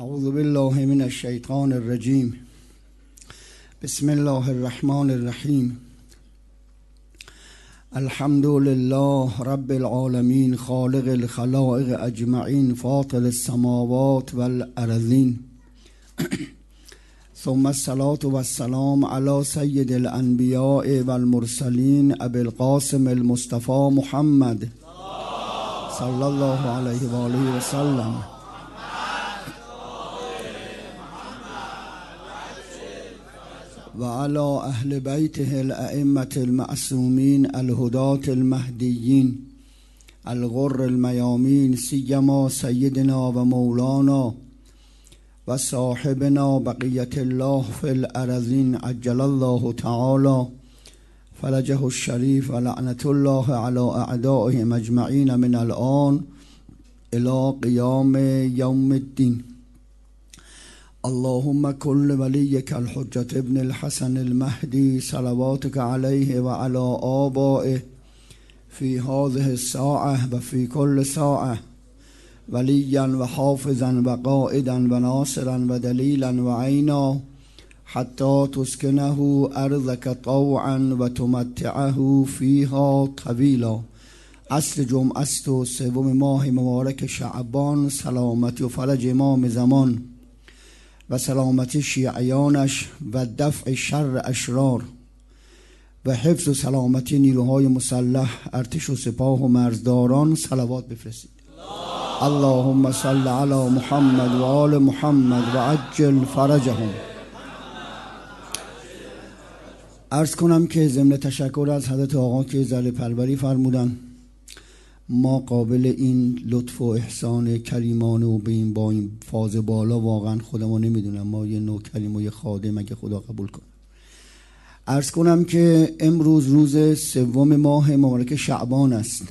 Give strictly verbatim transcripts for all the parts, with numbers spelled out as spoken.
اعوذ بالله من الشیطان الرجیم. بسم الله الرحمن الرحیم. الحمد لله رب العالمین خالق الخلائق اجمعین فاطر السماوات والارضین ثم الصلاة والسلام على سید الانبیاء والمرسلین ابی القاسم المصطفى محمد صلی الله علیه و آله و سلم. و علی اهل بیته الائمة المعصومین الهداة المهدیین الغر المیامین سیما سیدنا و مولانا و صاحبنا بقیت الله فی الارضین عجل الله تعالی فرجه الشریف و لعنت الله علی اعدائهم اجمعین من الآن الی قیام یوم الدین. اللهم كل وليك الحجة ابن الحسن المهدي صلواتك عليه وعلى آبائه في هذه الساعة وفي كل ساعة وليا وحافظا وقائدا وناصرا ودليلا وعينا حتى تسكنه أرضك طوعا وتمتعه فيها طويلا. اصل جمعه است و سوم ماه مبارک شعبان، سلامت و فرج امام زمان و سلامتی شیعیانش و دفع شر اشرار و حفظ و سلامتی نیروهای مسلح، ارتش و سپاه و مرزداران صلوات بفرستید. اللهم صل علی محمد و آل محمد و عجل فرجهم. عرض کنم که ضمن تشکر از حضرت آقا که ذره پروری فرمودن، ما قابل این لطف و احسان کریمانه و به این با این فاز بالا واقعا خودمو نمیدونم. ما یه نوکریم و یه خادم اگه خدا قبول کنه. عرض کنم که امروز روز سوم ماه مبارک شعبان است.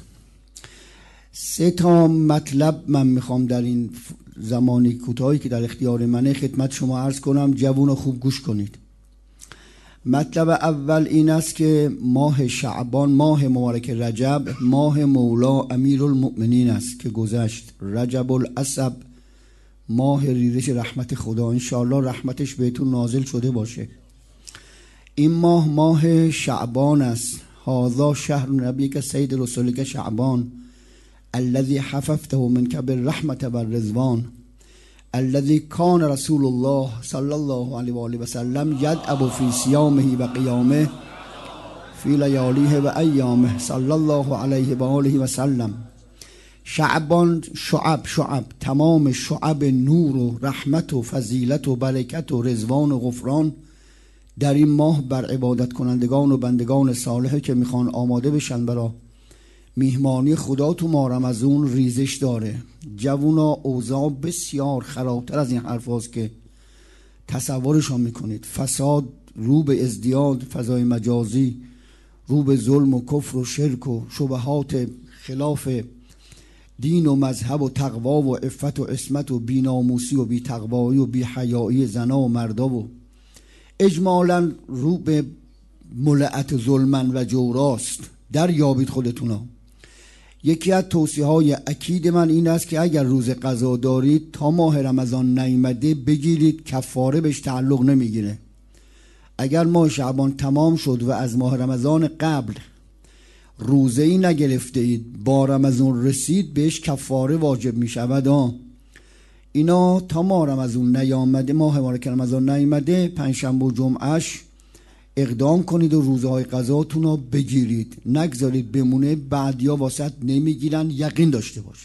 سه تا مطلب من میخوام در این زمانی کوتاهی که در اختیار منه خدمت شما عرض کنم. جوون خوب گوش کنید. مطلب اول این است که ماه شعبان، ماه مبارک رجب، ماه مولا امیرالمؤمنین است که گذشت. رجب الاسب، ماه ریزش رحمت خدا. انشاءالله رحمتش بهتون نازل شده باشه. این ماه ماه شعبان است. هذا شهر نبیک سید رسولک شعبان الذي حففته منك بالرحمة والرضوان الذي كان رسول الله صلى الله عليه وآله وسلم يدأب في صيامه وقيامه في لياليه وأيامه صلى الله عليه وآله وسلم. شعبان شعب شعب تمام شعب نور و رحمت و فضیلت و برکت و رضوان و غفران در این ماه بر عبادت کنندگان و بندگان صالحه که میخوان آماده بشن برای میهمانی خدا تو ماه رمضان ریزش داره. جوونا اوضاع بسیار خرابتر از این حرف هاست که تصورشان میکنید. فساد رو به ازدیاد، فضای مجازی رو به ظلم و کفر و شرک و شبهات خلاف دین و مذهب و تقوا و عفت و عصمت و بیناموسی و بی تقوایی و بی حیایی زنا و مردا و اجمالا رو به ملعت ظلمن و جوراست. در یابید خودتونا. یکی از توصیه های اکید من این است که اگر روز قضا دارید تا ماه رمضان نیامده بگیرید، کفاره بهش تعلق نمیگیره. اگر ماه شعبان تمام شد و از ماه رمضان قبل روزه ای نگرفته اید، با رمضان رسید بهش کفاره واجب می شود. اینا تا ماه رمضان نیامده، ماه مبارک رمضان نیامده، پنجشنبه و جمعهش اقدام کنید و روزهای قضاتون رو بگیرید. نگذارید بمونه بعدیا واسط نمیگیرن، یقین داشته باش.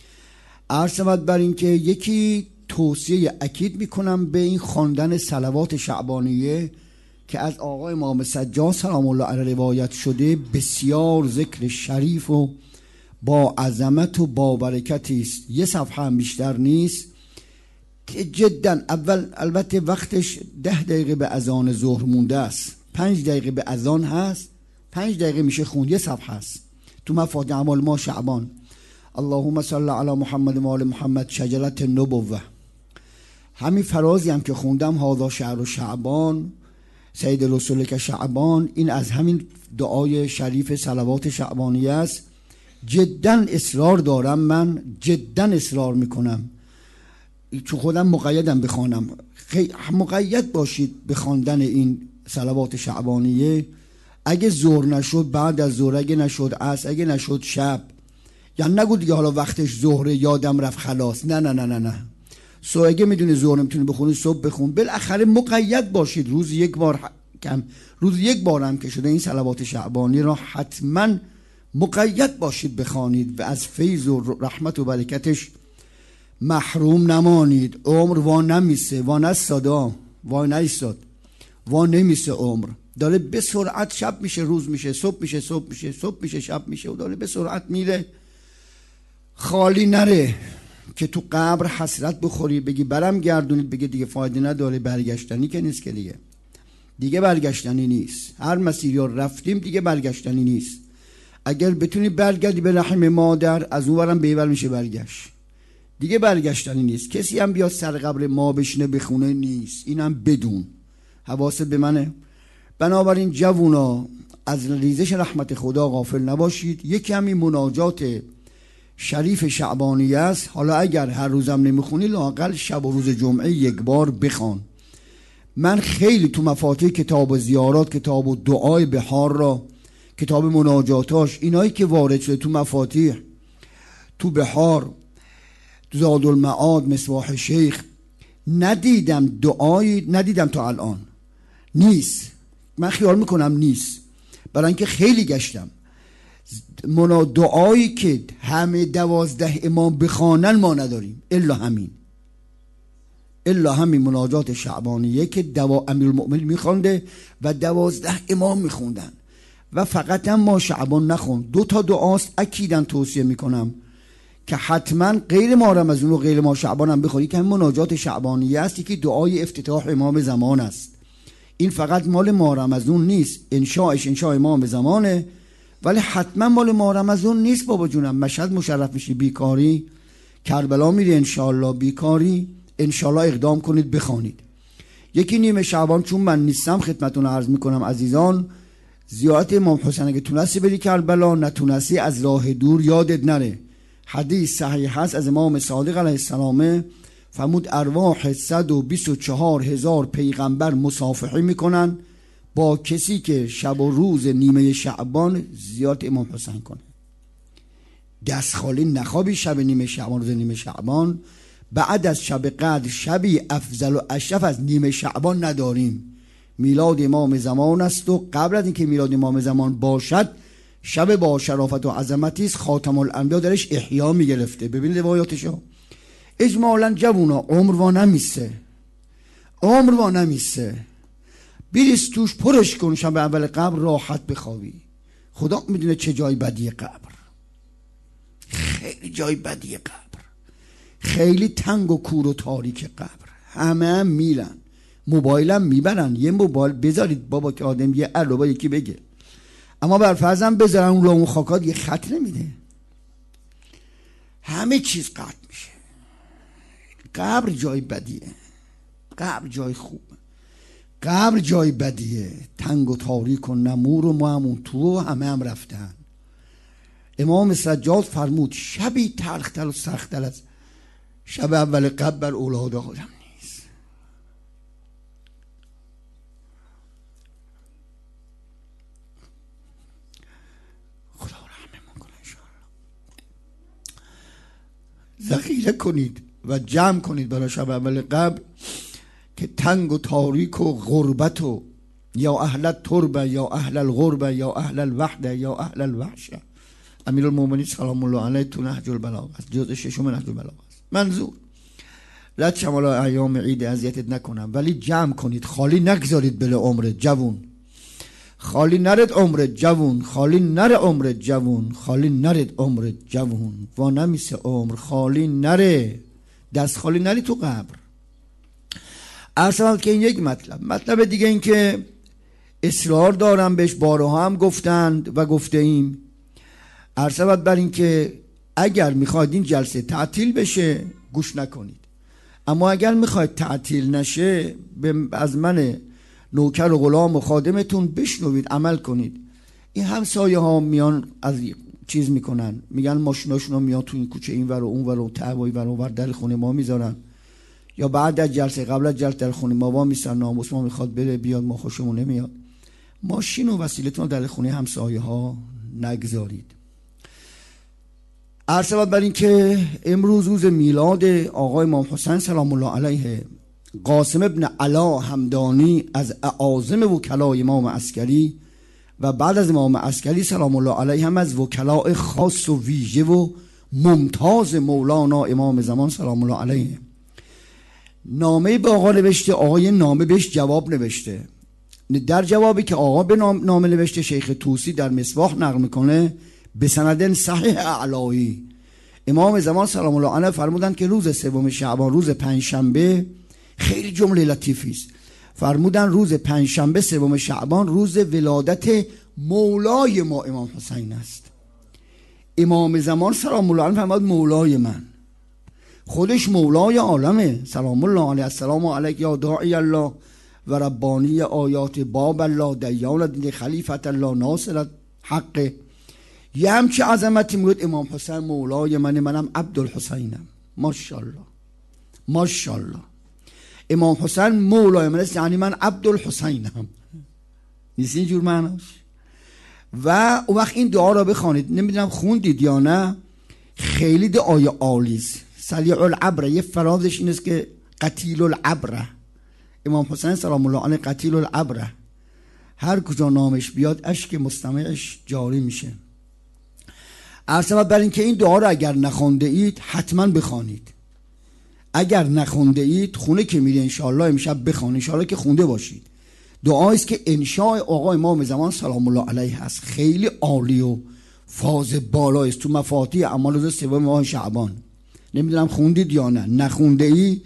عرض بر این که یکی توصیه اکید میکنم به این خواندن صلوات شعبانیه که از آقای امام سجاد سلام الله علیه روایت شده. بسیار ذکر شریف و با عظمت و با برکتی است. یه صفحه هم بیشتر نیست که جدا اول البته وقتش ده دقیقه به اذان ظهر مونده است، پنج دقیقه به اذان هست، پنج دقیقه میشه خوند. یه صفحه است تو مفاتیح اعمال ما شعبان. اللهم صل علی محمد و آل محمد شجرت النبوه. همین فرازی هم که خوندم هذا شهر شعبان سید رسولک شعبان، این از همین دعای شریف صلوات شعبانیه است. جدا اصرار دارم، من جدا اصرار میکنم چون خودم مقیدم بخوانم، مقید باشید به خواندن این صلوات شعبانیه. اگه ظهر نشد بعد از ظهر، اگه نشد عصر، اگه نشد شب. یعنی نگو دیگه حالا وقتش ظهره یادم رفت خلاص. نه نه نه نه نه. سو اگه میدونی ظهر نمیتونی بخونی صبح بخون. بالاخره مقید باشید روز یک بار کم روز یک بار هم که شده این صلوات شعبانی را حتما مقید باشید بخوانید و از فیض و رحمت و برکتش محروم نمانید. عمر وا نمیسه، وا نستادا، وا نیستاد، وا نمیسه. عمر داره به سرعت شب میشه روز میشه، صبح میشه صبح میشه، صبح میشه شب میشه و داره به سرعت میره. خالی نره که تو قبر حسرت بخوری بگی برم گردونید، بگی دیگه فایده نداره. برگشتنی که نیست که دیگه دیگه برگشتنی نیست. هر مسیری رو رفتیم دیگه برگشتنی نیست. اگر بتونی برگردی به رحم مادر، از اون ورم بیول میشه برگشت، دیگه برگشتنی نیست. کسی هم بیاد سر قبر ما بشینه بخونه نیست. اینم بدون، حواست به منه. بنابراین جوونا از ریزش رحمت خدا غافل نباشید. یکی همین مناجات شریف شعبانیه است. حالا اگر هر روزم نمیخونی لااقل شب و روز جمعه یک بار بخوان. من خیلی تو مفاتیح کتاب و زیارات، کتاب و دعای بهار را، کتاب مناجاتاش، اینایی که وارد شده تو مفاتیح، تو بهار، تو زادالمعاد، مصباح شیخ، ندیدم دعایی، ندیدم تا الان. نیست، من خیال میکنم نیست، برای اینکه خیلی گشتم. منا دعایی که همه دوازده امام بخوانن ما نداریم الا همین، الا همین مناجات شعبانیه که دوا امیرالمؤمنین میخونده و دوازده امام میخوندن و فقط هم ما شعبان نخون. دو تا دعاست اکیداً توصیه میکنم که حتما غیر ما رمضان و غیر ما شعبان هم بخونی، که همین مناجات شعبانیه است که دعای افتتاح امام زمان است. این فقط مال ما رمضان نیست، انشاءش انشاء امام زمانه، ولی حتما مال ما رمضان نیست. بابا جونم مشهد مشرف میشی بیکاری، کربلا میری انشاءالله بیکاری، انشاءالله اقدام کنید بخوانید. یکی نیمه شعبان چون من نیستم خدمتتون عرض میکنم عزیزان، زیارت امام حسین اگه تونستی بری کربلا، نتونستی از راه دور یادت نره. حدیث صحیح هست از امام صادق علیه السلام، فرمود ارواح صد و بیست و چهار هزار پیغمبر مصافحه میکنن با کسی که شب و روز نیمه شعبان زیارت امام حسین کنه. دست خالی نخوابی شب نیمه شعبان، روز نیمه شعبان. بعد از شب قدر شبی افضل و اشرف از نیمه شعبان نداریم. میلاد امام زمان است و قبل از اینکه میلاد امام زمان باشد شب با شرافت و عظمتی است. خاتم الانبیا درش احیا میگرفته. ببینید روایاتشو. اجمالا جوونا عمر وا نمیسه، عمر وا نمیسه. بریز توش پرش کن، شب اول قبر راحت بخوابی. خدا میدونه چه جای بدی قبر، خیلی جای بدی قبر، خیلی تنگ و کور و تاریک قبر. همه هم میرن موبایلم میبرن. یه موبایل بذارید بابا که آدم یه علاوه یکی بگه، اما بر فرضم بذارن اون رو اون خاکات یه خط نمیده، همه چیز قطع میشه. قبر جای بدیه، قبر جای خوبه، قبر جای بدیه، تنگ و تاریک و نمور و ما همون تو و همه هم رفتن. امام سجاد فرمود شبی تلختر و سختر از شب اول قبر بر اولاد آدم نیست. خدا رحمه کنه انشاءالله. ذخیره کنید و جمع کنید برای شب اول قبر که تنگ و تاریک و غربت و یا اهل التربه یا اهل الغربه یا اهل الوحده یا اهل الوحشه. امیرالمومنین سلام الله علیه تو نهج البلاغه است، جزء ششم نهج البلاغه است. منظور رد شمالا ایام عید اذیتت نکنم، ولی جمع کنید، خالی نگذارید بله عمر جوون، خالی نرد عمر جوون، خالی نره عمر جوون، خالی نرد عمر جوون. وا نمیسه عمر، خالی نره، دست خالی نری تو قبر. ارسلت که این یک مطلب. مطلب دیگه این که اصرار دارم بهش، بارها هم گفتند و گفته ایم، ارسلت بر این که اگر میخواید این جلسه تعطیل بشه گوش نکنید، اما اگر میخواید تعطیل نشه از من نوکر و غلام و خادمتون بشنوید، عمل کنید. این همسایه ها میان از چیز میکنن، میگن ماشیناشون میان تو این کوچه این ور و اون ور و تعوی ور و ور در خونه ما میذارن، یا بعد از جلسه قبل از جلسه در خونه ما وا میسن، ناموس ما میخواد بره بیاد، ما خوشمون نمیاد، ماشین و وسیلتون در خونه همسایه ها نگذارید. عرض شود بر این که امروز روز میلاد آقای امام حسین سلام الله علیه، قاسم ابن علا همدانی از اعاظم وکلای امام عسکری و بعد از امام عسکری سلام الله علیه هم از وکلاء خاص و ویژه و ممتاز مولانا امام زمان سلام الله علیه. نامه به آقا نوشته، آقای نامه بهش جواب نوشته. در جوابی که آقا به نامه نوشته، شیخ طوسی در مصباح نقل میکنه به سند صحیح اعلایی، امام زمان سلام الله علیه فرمودن که روز سوم شعبان، روز پنجشنبه، خیلی جمله لطیفی است، فرمودن روز پنجشنبه سوم شعبان روز ولادت مولای ما امام حسین است. امام زمان سلام الله علیه فرمود مولای من، خودش مولای عالمه سلام الله علیه. السلام علیک یا داعی الله و ربانی آیات باب الله دیان دین خلیفت الله ناصر حق. یه همچه عظمتی میگوید امام حسین مولای منه، منم عبدالحسینم. ماشاءالله ماشاءالله. امام حسین مولای من است یعنی من عبدالحسینم، نیست اینجور معناش؟ و اون وقت این دعا را بخوانید. نمیدونم خوندید یا نه، خیلی دعای عالی است. سلیع العبره، یه فرازش این است که قتیل العبره، امام حسین سلام الله علیه قتیل العبره، هر کجا نامش بیاد اشک مستمعش جاری میشه. عرض شود بر این که این دعا را اگر نخونده اید حتما بخوانید. اگر نخونده اید خونه که میره انشاءالله امشب بخوانید، انشاءالله که خونده باشید. دعایی است که انشاء آقا امام زمان سلام الله علیه هست، خیلی عالی و فاز بالایی است، تو مفاتیح اعمال روز سوم ماه شعبان. نمیدونم خوندید یا نه، نخونده ای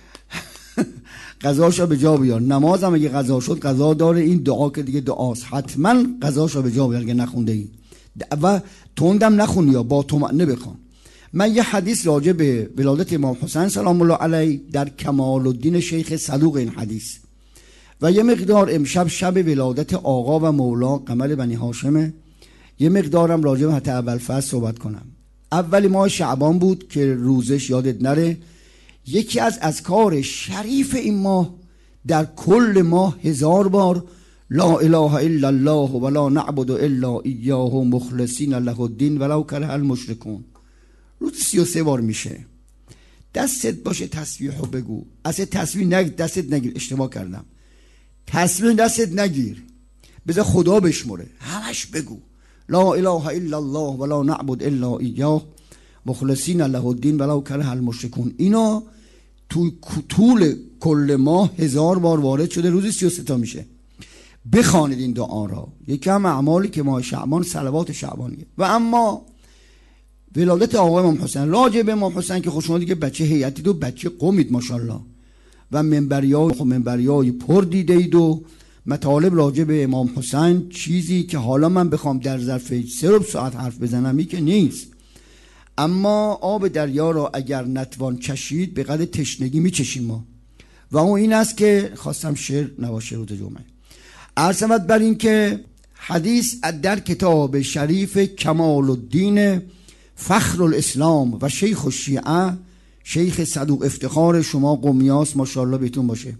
قضاشو به جا بیار. نماز هم اگه قضا شد قضا داره، این دعا که دیگه دعاست، حتما قضاشو به جا بیار اگه نخونده ای. و تندم نخونی یا با طمأنینه بخوان. من یه حدیث راجع به ولادت امام حسین سلام الله علیه در کمال الدین شیخ صدوق این حدیث و یه مقدار امشب شب ولادت آقا و مولا قمر بنی هاشمه، یه مقدارم راجع به حتی اول فصل صحبت کنم. اولی ماه شعبان بود که روزش یادت نره. یکی از اذکار شریف این ماه در کل ماه هزار بار لا اله الا الله ولا نعبد الا ایاه مخلصین له الدین ولو کره المشرکون، روز سی و سه بار میشه. دستت باشه تسبیحو بگو. اصلا تسبیح نگیر، دستت نگیر، اشتباه کردم. تسبیح دستت نگیر، بذار خدا بشمره، همش بگو لا اله الا الله ولا نعبد الا ایاه مخلصین له الدین ولو کره المشرکون. اینا تو طول کل ماه هزار بار وارد شده، روزی سی و سه تا میشه. بخوانید این دعا را. یکی هم اعمالی که ماه شعبان صلوات شعبانیه. و اما ولادت آقا امام حسین، راجع به امام حسین که خود شما دیگه بچه هیئتی و بچه قومید ماشاءالله و منبریای خب منبریای پر دیده اید و مطالب راجع به امام حسین چیزی که حالا من بخوام در ظرف سه ساعت حرف بزنم این که نیست. اما آب دریا را اگر نتوان چشید به قدر تشنگی میچشیم ما. و اون این است که خواستم شعر نباشه روز جمعه. عرض بر این که حدیث در کتاب شریف کمال الدین فخر الاسلام و شیخ الشیعه شیخ صدوق افتخار شما قمیاس ماشاءالله بهتون باشه،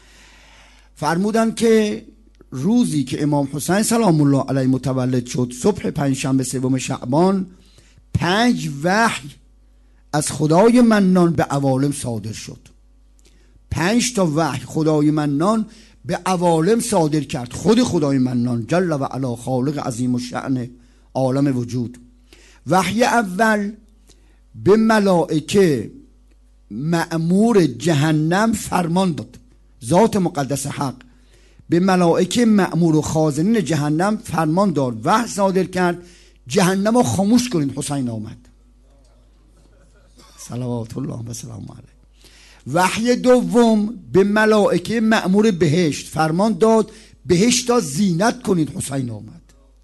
فرمودن که روزی که امام حسین سلام الله علیه متولد شد صبح پنجشنبه سوم شعبان، پنج وحی از خدای منان به عوالم صادر شد. پنج تا وحی خدای منان به عوالم صادر کرد، خود خدای منان جل و علا خالق عظیم الشأن عالم وجود. وحی اول به ملائکه مأمور جهنم فرمان داد، ذات مقدس حق به ملائکه مأمور و خازنین جهنم فرمان داد، وحی صادر کرد جهنم رو خاموش کنید. حسین آمد صلوات الله و سلام علیه. وحی دوم به ملائکه مأمور بهشت فرمان داد بهشت را زینت کنید. حسین آمد.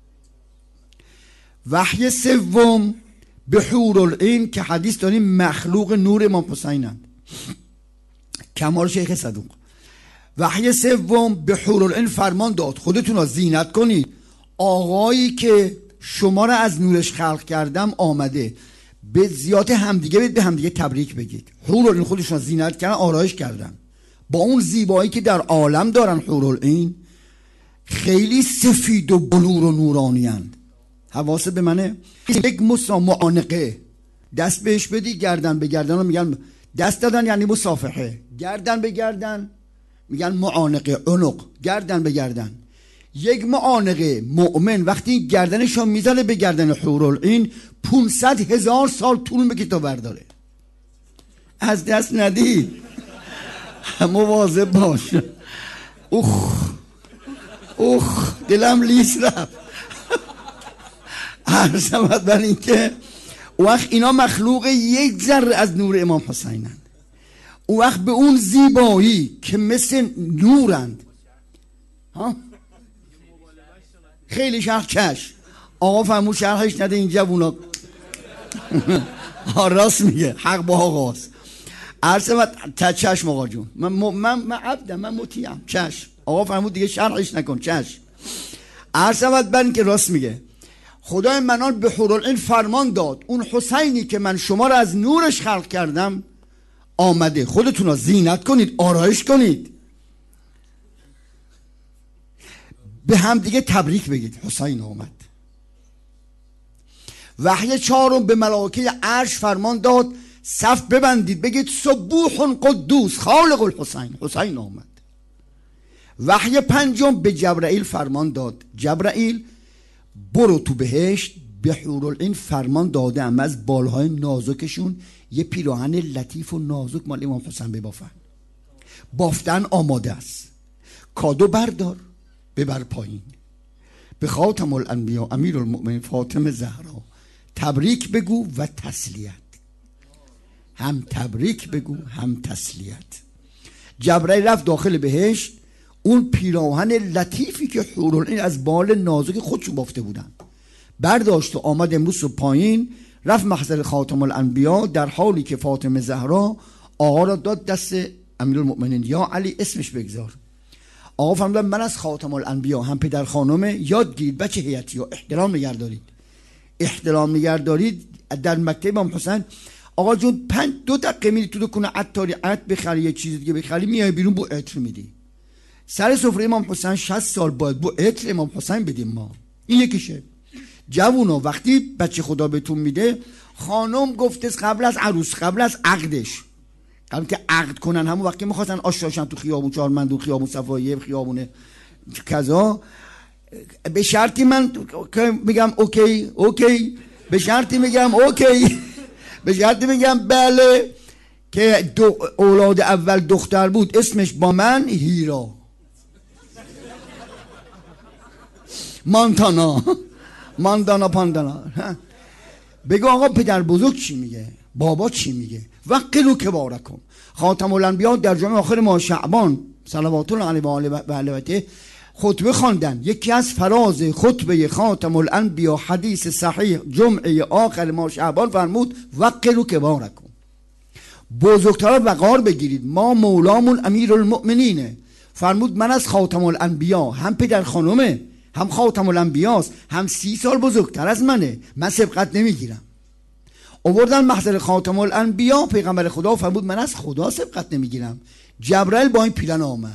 وحی سوم به حور العین که حدیث داریم مخلوق نور امام حسینند، کمال شیخ صدوق. وحی سوم به حور العین فرمان داد خودتون را زینت کنید، آقایی که شما را از نورش خلق کردم آمده. به زیاد همدیگه بید به همدیگه تبریک بگید. حورالعین خودشون زینت کردن، آرایش کردن، با اون زیبایی که در عالم دارن. حورالعین خیلی سفید و بلور و نورانی اند. حواست به منه. یک مسا معانقه دست بهش بدی، گردن به گردن رو میگن دست دادن یعنی مصافحه، گردن به گردن میگن معانقه، عنق، گردن به گردن. یک معانقه مؤمن وقتی گردنشو میزنه به گردن حورالعین پونصد هزار سال طول میکشه تا برداره. از دست ندی، مواظب باش. اوخ اوخ دلم لیس رفت. عرضمت بر این که وقت اینا مخلوق یک ذره از نور امام حسینند. اون وقت به اون زیبایی که مثل نورند. ها خیلی شرح چشم آقا فرمود شرحش نده اینجا بونا. راست میگه، حق با آقاست. عرضمت چشم آقا جون، من من من عبدم، من مطیعم. چشم آقا فرمود دیگه شرحش نکن. چشم. عرضمت بر این که راست میگه. خدای منان به حورالعین فرمان داد اون حسینی که من شما را از نورش خلق کردم آمده، خودتون را زینت کنید، آرایش کنید، به هم دیگه تبریک بگید. حسین آمد. وحی چهارم به ملائکه عرش فرمان داد صف ببندید، بگید سبوح قدوس خالق الحسین، حسین آمد. وحی پنجم به جبرائیل فرمان داد، جبرائیل برو تو بهشت. به حورالعین فرمان دادم از بالهای نازکشون یه پیراهن لطیف و نازک مال امام حسین ببافن. بافتن آماده است. کادو بردار ببر پایین. به خاتم الانبیا امیر المؤمنین فاطمه زهرا تبریک بگو و تسلیت. هم تبریک بگو هم تسلیت. جبرائیل رفت داخل بهشت. اون پیراهن لطیفی که حورالعین از بال نازک خودشون بافته بودن برداشت و آمد امروز رو پایین، رفت محضر خاتم الانبیا، در حالی که فاطمه زهرا آقا را داد دست امیرالمؤمنین، یا علی اسمش بگذار. آقا فرمودن من از خاتم الانبیا هم پدر خانمه یاد گیرید بچه هیئتی ها، احترام نگه دارید، احترام نگه دارید. در مکتب امام حسین آقا جون پنج دو دقیقه میری تو دکونه عطاری عطر بخری یه چیز دیگه بخری، میای بیرون بو عطر میدی. سر سفره امام حسین شصت سال باید بو عطر امام حسین بدیم ما. این یکیشه. جوونا وقتی بچه خدا بهتون میده، خانم گفته قبل از عروس، قبل از عقدش، قبل که عقد کنن، همون وقتی میخواستن آشناشن تو خیابون چهارمندون، خیابون صفاییه، خیابون کذا، به شرطی من میگم اوکی اوکی، به شرطی میگم اوکی، به شرطی میگم بله، که دو اولاد اول دختر بود اسمش با من هیرا مانتانا ماندانا پاندانا. بگو آقا پدر بزرگ چی میگه، بابا چی میگه. وقلو کبارکم. خاتم الانبیا در جمعه آخر ماه شعبان صلوات الله علیه و آله و علیه خطبه خواندن. یکی از فراز خطبه خاتم الانبیا حدیث صحیح جمعه آخر ماه شعبان فرمود وقلو کبارکم، بزرگتر وقار بگیرید. ما مولامون امیر المؤمنینه. فرمود من از خاتم الانبیا هم پدر خانمه، هم خاتم الانبیاست، هم سی سال بزرگتر از منه، من سبقت نمیگیرم. آوردن محضر خاتم الانبیا، پیغمبر خدا فرمود من از خدا سبقت نمیگیرم. جبرائیل با این پیرن آمد.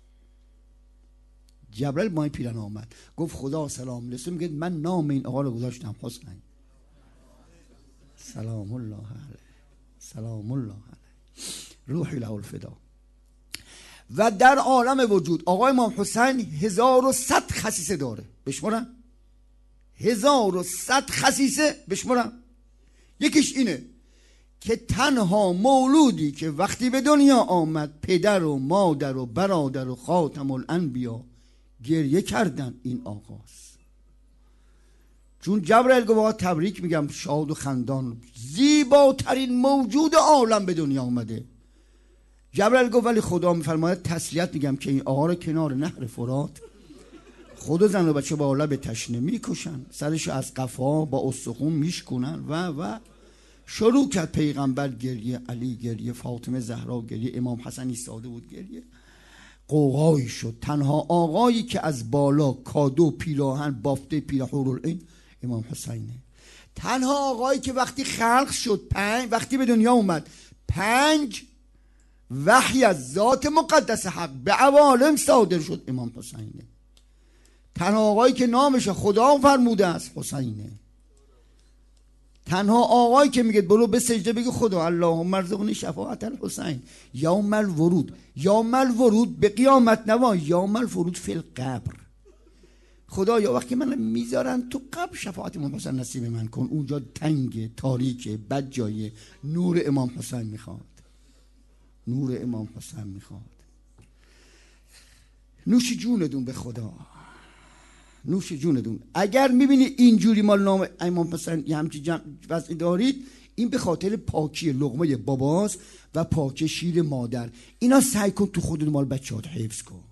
جبرائیل با این پیرن آمد گفت خدا سلام لسه، میگه من نام این آقا رو گذاشتم حسین. سلام الله علیه، سلام الله علیه، روحی له الفدا. و در عالم وجود آقای امام حسین هزار و صد خصیصه داره. بشمارم هزار و صد خصیصه، بشمارم. یکیش اینه که تنها مولودی که وقتی به دنیا آمد پدر و مادر و برادر و خاتم الانبیا گریه کردن این آقاست. چون جبرائیل گفت تبریک میگم، شاد و خندان، زیباترین موجود عالم به دنیا آمده. جبرائیل گفت ولی خدا میفرماید تسلیت میگم که این آقا رو کنار نهر فرات خود و زن و بچه با لب تشنه میکشن، سرش از قفا با استخون میشکنن و و شروع کرد پیغمبر گریه، علی گریه، فاطمه زهرا گریه، امام حسن ایستاده بود گریه. قوقایی شد. تنها آقایی که از بالا کادو پیراهن بافته پیرا حورالعین امام حسینه. تنها آقایی که وقتی خلق شد، پنج وقتی به دنیا اومد، پنج وحی از ذات مقدس حق به عوالم صادر شد، امام حسینه. تنها آقایی که نامش خدا فرموده است حسینه. تنها آقایی که میگه برو به سجده بگی خدا اللهم ارزقنی شفاعت الحسین یوم الورود. یوم الورود به قیامت نوا، یوم الورود فی القبر. خدا یا وقتی من میذارن تو قبر شفاعت امام حسین نصیب من کن، اونجا تنگ تاریک بد جایه. نور امام حسین میخواد، نور امام حسین میخواد. نوش جوندون به خدا، نوش جوندون. اگر میبینی اینجوری مال نام امام حسین یه همچی وضعی دارید، این به خاطر پاکی لقمه باباست و پاکی شیر مادر. اینا سعی کن تو خودت مال بچه‌هات حفظ کن،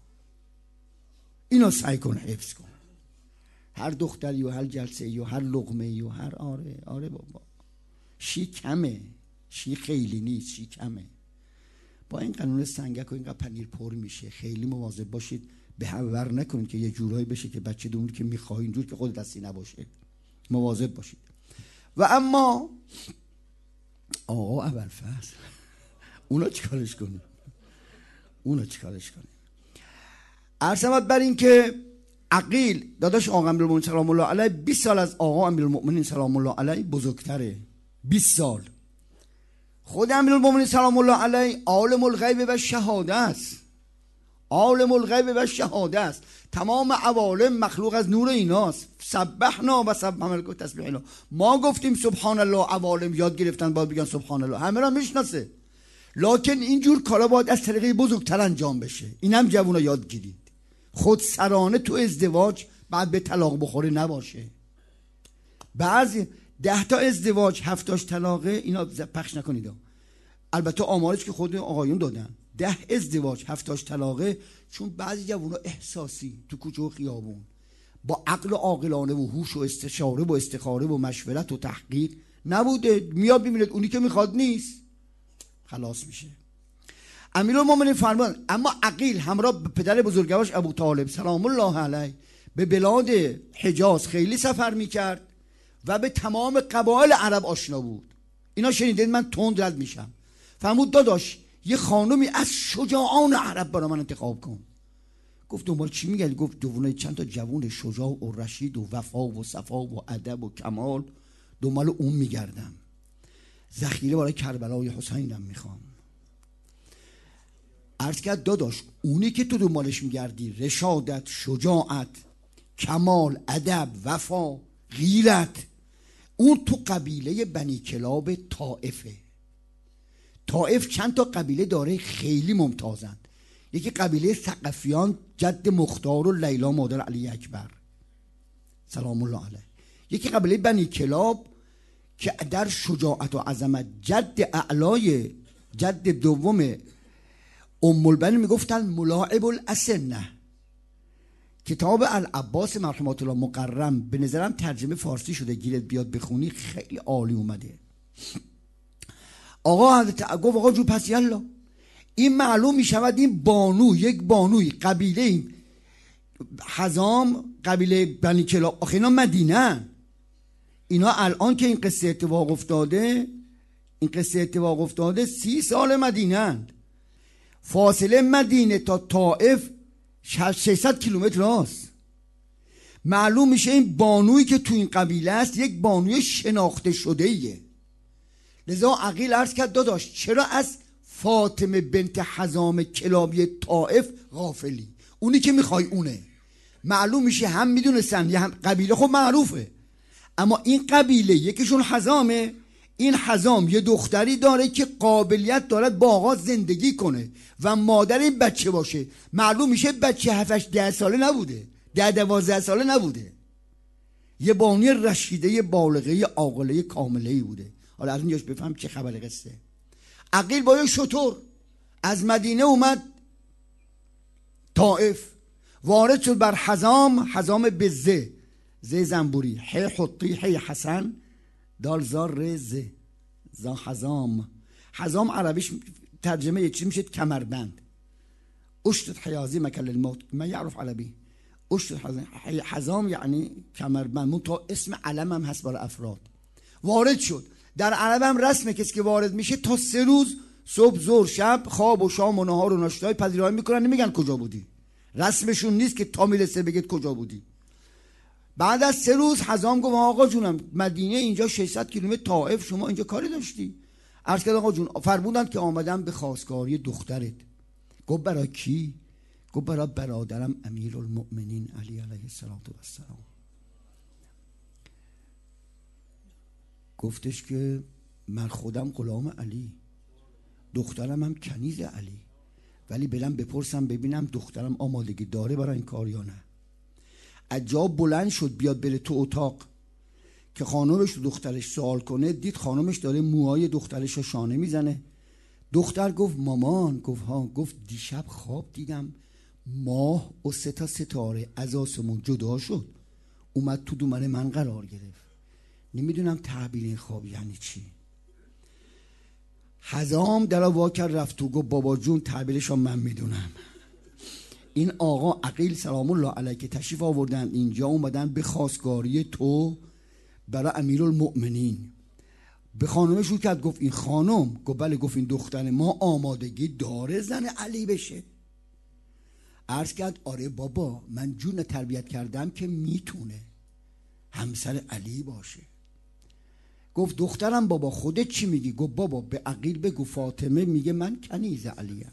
اینا سعی کن حفظ کن. هر دختری و هر جلسه و هر لقمه و هر آره آره بابا شی کمه، شی خیلی نیست، شی کمه. با این قانون سنگک و اینقدر پنیر پر میشه. خیلی مواظب باشید به هم ور نکنید که یه جورایی بشه که بچه دون که میخوای اینجور که خود دستی نباشه. مواظب باشید. و اما آقا اول فصل اونا چیکارش کنیم؟ اونا چیکارش کنیم؟ عرضمت بر این که عقیل داداش آقا امیرالمومنین سلام الله علیه بیست سال از آقا امیرالمومنین سلام الله علیه بزرگتره. بیست سال. خود امیرالمومنین سلام الله علیه عالم الغیب و شهاده است. عالم الغیب و شهاده است. تمام عوالم مخلوق از نور ایناست. سبحنا و سبح ملک تسبیح الله. ما گفتیم سبحان الله، عوالم یاد گرفتن باید بگن سبحان الله، همه را میشناسه. لکن اینجور کارا باید از طریق بزرگتر انجام بشه. اینم جوونا یاد گیرید. خود سرانه تو ازدواج بعد به طلاق بخوره نباشه. بعضی ده تا ازدواج هفتاش طلاقه، اینا پخش نکنید. البته آمارش که خود آقایون دادن، ده ازدواج هفتاش طلاقه، چون بعضی جوونا احساسی تو کوچه و خیابون با عقل عاقلانه و هوش و استشاره و استخاره و مشورت و تحقیق نبوده، میاد ببینید اونی که میخواد نیست، خلاص میشه. امیرالمومنین فرمان اما عقیل همراه پدر بزرگوارش ابو طالب سلام الله علیه به بلاد حجاز خیلی سفر میکرد و به تمام قبایل عرب آشنا بود. اینا شنیدید من تند رد میشم. فرمود داداش یه خانومی از شجاعان عرب برای من انتخاب کن. گفت دنبال چی میگردی؟ گفت دنبال چند تا جوون شجاع و رشید و وفا و صفا و ادب و کمال، دنبال اون میگردم. ذخیره برای کربلای حسینم میخوام. عرض کرد داداش اونی که تو دنبالش میگردی رشادت، شجاعت، کمال، ادب، وفا، غیرت، اون تو قبیله بنی کلاب طائفه. طائف چند تا قبیله داره خیلی ممتازند. یکی قبیله ثقفیان جد مختار و لیلا مادر علی اکبر سلام الله علیه. یکی قبیله بنی کلاب که در شجاعت و عظمت جد اعلای جد دوم ام البنین میگفتن ملاعب الاسنه. کتاب العباس مرحمت الله مقرم به نظرم ترجمه فارسی شده، گیرت بیاد بخونی، خیلی عالی اومده. آقا حضرت گفت آقا جو پس یلا. این معلوم میشود این بانو، یک بانوی قبیله این حزام قبیله بنی کلاب، آخه اینا مدینه، اینا الان که این قصه اتفاق افتاده این قصه اتفاق افتاده سی سال مدینه. فاصله مدینه تا طائف ششصد کیلومتر است. معلوم میشه این بانویی که تو این قبیله است یک بانوی شناخته شده ایه. لذا عقیل عرض کرد داداش چرا از فاطمه بنت حزام کلابی طائف غافلی؟ اونی که میخوای اونه. معلوم میشه هم میدونستن یه هم قبیله خب معروفه، اما این قبیله یکیشون حزامه. این حزام یه دختری داره که قابلیت دارد با آقا زندگی کنه و مادر این بچه باشه. معلوم میشه بچه هفتش ده ساله نبوده، ده دوازده ساله نبوده، یه بانوی رشیده بالغه عاقله کامله بوده. حالا از اینجاش بفهم چه خبر قصه. عقیل با یک شتر از مدینه اومد طائف، وارد شد بر حزام. حزام به زه زه زنبوری، حی حطی، حی حسن، دال زار ر زه زا حزام. حزام عربیش ترجمه یک چیز میشه کمربند. اشتد حیازی مکل الموت ما یعرف عربی. اشتد حزام یعنی کمربند. مون تا اسم علم هم هست برای افراد. وارد شد. در عرب هم رسمه کسی که وارد میشه تا سه روز صبح ظهر شب خواب و شام و نهار و ناشتای پذیرایی میکنن، نمیگن کجا بودی. رسمشون نیست که تا میرسه بگید کجا بودی. بعد از سه روز حزام گفت آقا جونم مدینه اینجا ششصد کیلومتر، طائف شما اینجا کاری داشتی؟ عرض کرد آقا جون فرمودند که آمدم به خواستگاری دخترت. گفت برای کی؟ گفت برای برادرم امیرالمؤمنین علی علیه السلام. گفتش که من خودم غلام علی، دخترم هم کنیز علی، ولی برم بپرسم ببینم دخترم آمادگی داره برای این کار یا نه. عجاب بلند شد بیاد بره تو اتاق که خانومش رو دخترش سوال کنه، دید خانومش داره موهای دخترش رو شانه میزنه. دختر گفت مامان. گفت ها. گفت دیشب خواب دیدم ماه و سه تا ستاره از آسمون جدا شد اومد تو دومن من قرار گرفت. نمیدونم تعبیر این خواب یعنی چی. حزام در واکر رفت تو گفت بابا جون تعبیرش من میدونم. این آقا عقیل سلام الله علیه که تشریف آوردن اینجا اومدن به خواستگاری تو برای امیرالمؤمنین. به خانومش رو کرد گفت این خانم. گفت بله. گفت این دختر ما آمادگی داره زن علی بشه. عرض کرد آره بابا من جون تربیت کردم که میتونه همسر علی باشه. گفت دخترم بابا خودت چی میگی؟ گفت بابا به عقیل بگو فاطمه میگه من کنیز علیم.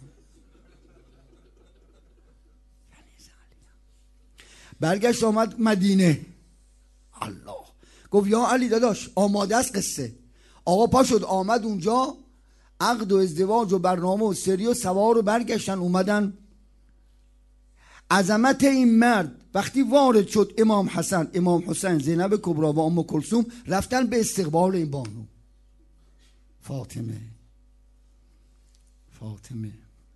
برگشت آمد مدینه. الله. گفت یا علی داداش آماده است قصه. آقا پا شد آمد اونجا، عقد و ازدواج و برنامه و سری و سوار و برگشتن اومدن. عظمت این مرد وقتی وارد شد، امام حسن، امام حسین، زینب کبری و ام کلثوم رفتن به استقبال این بانو فاطمه. فاطمه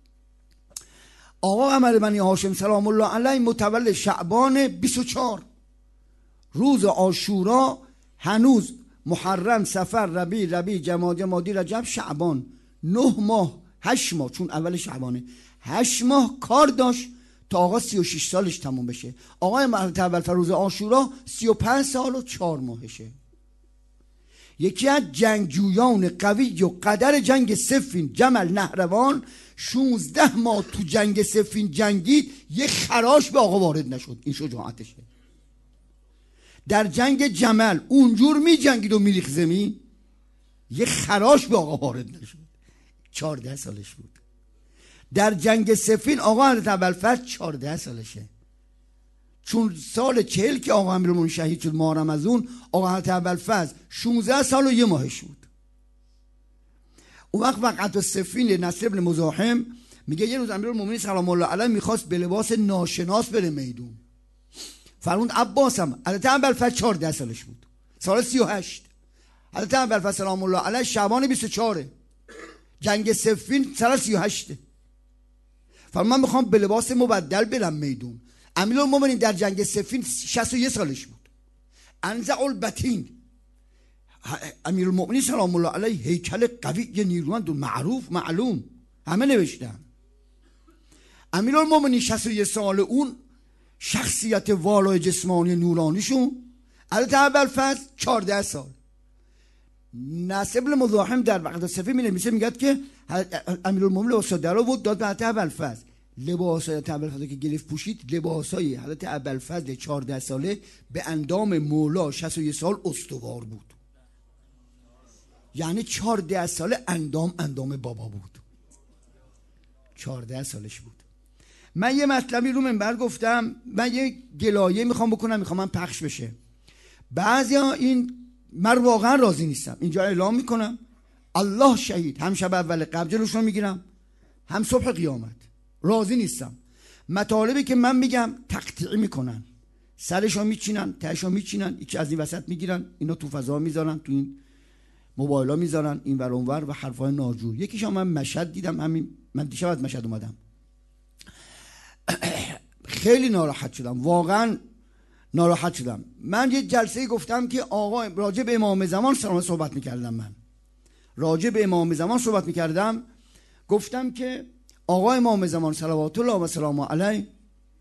آقا قمر بنی هاشم سلام الله علیه متولد شعبان بیست و چهار، روز عاشورا، هنوز محرم، صفر، ربیع، ربیع، جمادی، جمادی، رجب، شعبان، نه ماه هشت ماه، چون اول شعبانه هشت ماه کار داشت تا آقا سی و شش سالش تموم بشه. آقای مرحلت اول فروز عاشورا سی و پنج سال و چهار ماهشه. یکی از جنگجویان قوی و قدر جنگ صفین، جمل نهروان، شونزده ماه تو جنگ صفین جنگید، یه خراش به آقا وارد نشد. این شجاعتشه. در جنگ جمل اونجور می جنگید و میریخ زمین، یه خراش به آقا وارد نشد. چهارده سالش بود. در جنگ صفین آقا حضرت ابوالفضل چهارده سالشه، چون سال چهل که آقا امیرالمومنین شهید شد ماه رمضان، آقا حضرت ابوالفضل شانزده سال و یه ماهش بود. اون وقت وقت صفین نصر بن مزاحم میگه یه روز امیرالمومنین سلام الله علیه میخواست به لباس ناشناس بره میدون. فرمود عباسم. حضرت ابوالفضل چهارده سالش بود، سال سی و هشت. حضرت ابوالفضل سلام الله علیه شعبان بیست و چهار، جنگ صفین سال سی و هشت. فرمود من میخوام به لباس مبدل برم میدون. امیرالمومنین در جنگ صفین شصت و یک سالش بود. انزع البطین. امیرالمومنین سلام الله علیه هیکل قوی نیرومند و معروف معلوم، همه نوشتن. امیرالمومنین شصت و یک سال اون شخصیت والای جسمانی نورانیشون. حضرت ابوالفضل چهارده سال. نصر بن مزاحم در وقت صفین می نویسه میگه که امیرالمومنین لباس در آورد داد به حضرت ابوالفضل. لباسای حضرت ابوالفضل که گرفت پوشید، لباسای حضرت ابوالفضل چهارده ساله به اندام مولا شصت و یک سال استوار بود. یعنی چهارده ساله اندام اندام بابا بود. چهارده سالش بود. من یه مطلبی رو منبر گفتم، من یه گلایه میخوام بکنم، میخوام من پخش بشه. بعضیا این من واقعا راضی نیستم. اینجا اعلام میکنم الله شهید، هم شب اول قبل جلوشون میگیرم، هم صبح قیامت. راضی نیستم. مطالبی که من میگم تقطیعی میکنن، سرشو میچینن، تهشو میچینن، یکی از این وسط میگیرن، اینا تو فضا میذارن، تو این موبایلا میذارن این ور اون ور و حرفای ناجور. یکیشو من مشهد دیدم، همین من دیشب از مشهد اومدم، خیلی ناراحت شدم، واقعا ناراحت شدم. من یه جلسه گفتم که آقا راجع به امام زمان سلام صحبت میکردم، من راجع به امام زمان صحبت میکردم، گفتم که آقا امام زمان صلوات الله و سلام علیه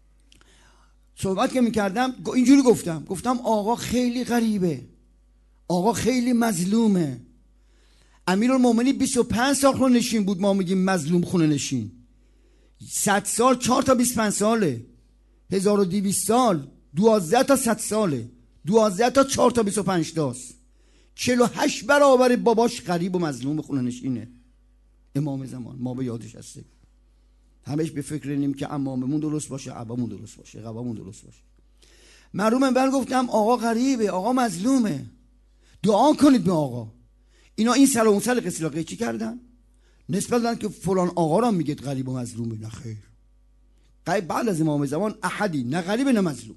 صحبت که میکردم اینجوری گفتم گفتم آقا خیلی غریبه، آقا خیلی مظلومه. امیرالمومنین بیست و پنج سال خونه نشین بود، ما میگیم مظلوم خونه نشین. صد سال چهار تا بیست و پنج ساله، هزار و دویست سال دوازده تا صد ساله، دوازده تا چهار تا بیست و پنج تاست. چهل و هشت برابر باباش غریب و مظلوم خونه نشینه. امام زمان ما به یادش هستیم، همش به فکر اینیم که اماممون درست باشه، ابامون درست باشه، قبامون درست باشه. مرحوم من گفتم آقا غریبه، آقا مظلومه، دعا کنید به آقا. اینا این سر و اون سر قصه قیچی کردن، نسبت دادن که فلان آقا را میگید غریب و مظلومه. نه خیر، غیب بعد از امام زمان احدی نه غریب نه مظلوم.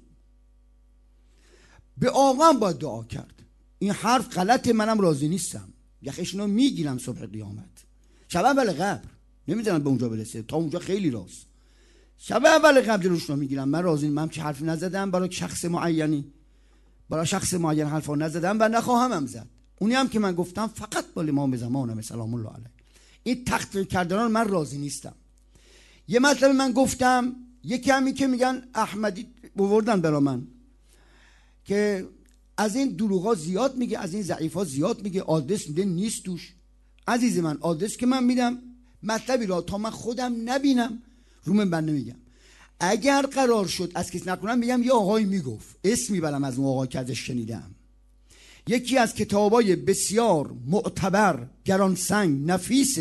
به آقا هم باید دعا کرد. این حرف غلطه، منم راضی نیستم. یخشونو میگیرم صبح قیامت، شب اول قبر نمیذارم به اونجا برسه، تا اونجا خیلی راست. شب اول قبر جلوشونو میگیرم. من راضی، من چه حرفی نزدم برای شخص معینی، برای شخص معین حرفا نزدم و نخواهم هم زد. اونی هم که من گفتم فقط با امام زمانم سلام الله علیه. این تحقیر کردنان من راضی نیستم. یه مطلب من گفتم، یکی همی که میگن احمدی بوردن برا من که از این دروغا زیاد میگه، از این ضعیفا زیاد میگه، آدرس میده نیست توش. عزیز من، آدرس که من میدم مطلبی را تا من خودم نبینم رو من بند نمیگم. اگر قرار شد از کسی نکنم میگم یه آقایی میگفت، اسم میبرم از اون آقای که ازش شنیدم. یکی از کتابای بسیار معتبر، گرانسنگ، نفیس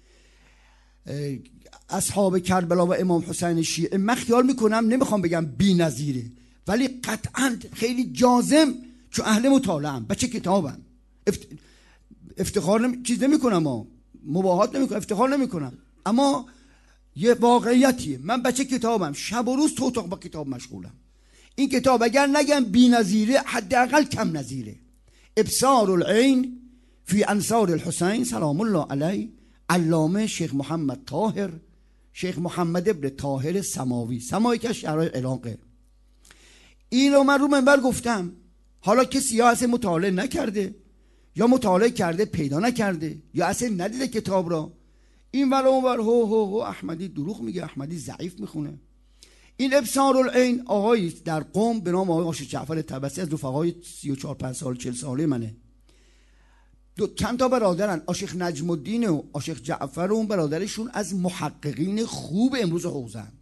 اصحاب کربلا و امام حسین شیعه، من خیال میکنم، نمیخوام بگم بی نظیره، ولی قطعا خیلی جازم، چون اهل مطالعه‌ام، بچه کتابم، افت... افتخار نمی... چیز نمی کنم ها. مباهات نمی کنم، افتخار نمی کنم، اما یه واقعیتیه. من بچه کتابم، شب و روز تو اتاق با کتاب مشغولم. این کتاب اگر نگم بی نظیره، حداقل کم نظیره. ابصار العین فی انصار الحسین سلام الله علیه، علامه شیخ محمد طاهر، شیخ محمد ابن طاهر سماوی، سماوی که شهرهای عراقه. اینو من رو منبر گفتم. حالا کسی یا اصلا مطالعه نکرده، یا مطالعه کرده پیدا نکرده، یا اصلا ندیده کتاب را، این ور اون ور هو هو هو احمدی دروغ میگه، احمدی ضعیف میخونه. این ابصار العین آقایی در قم به نام آقای آشق جعفر طبسی، از رفقای سی و چهار پنج سال چهل ساله منه. دو چند تا برادرن، آشق نجم الدین و آشق جعفر و اون برادرشون از محققین خوب امروز حوزه‌اند.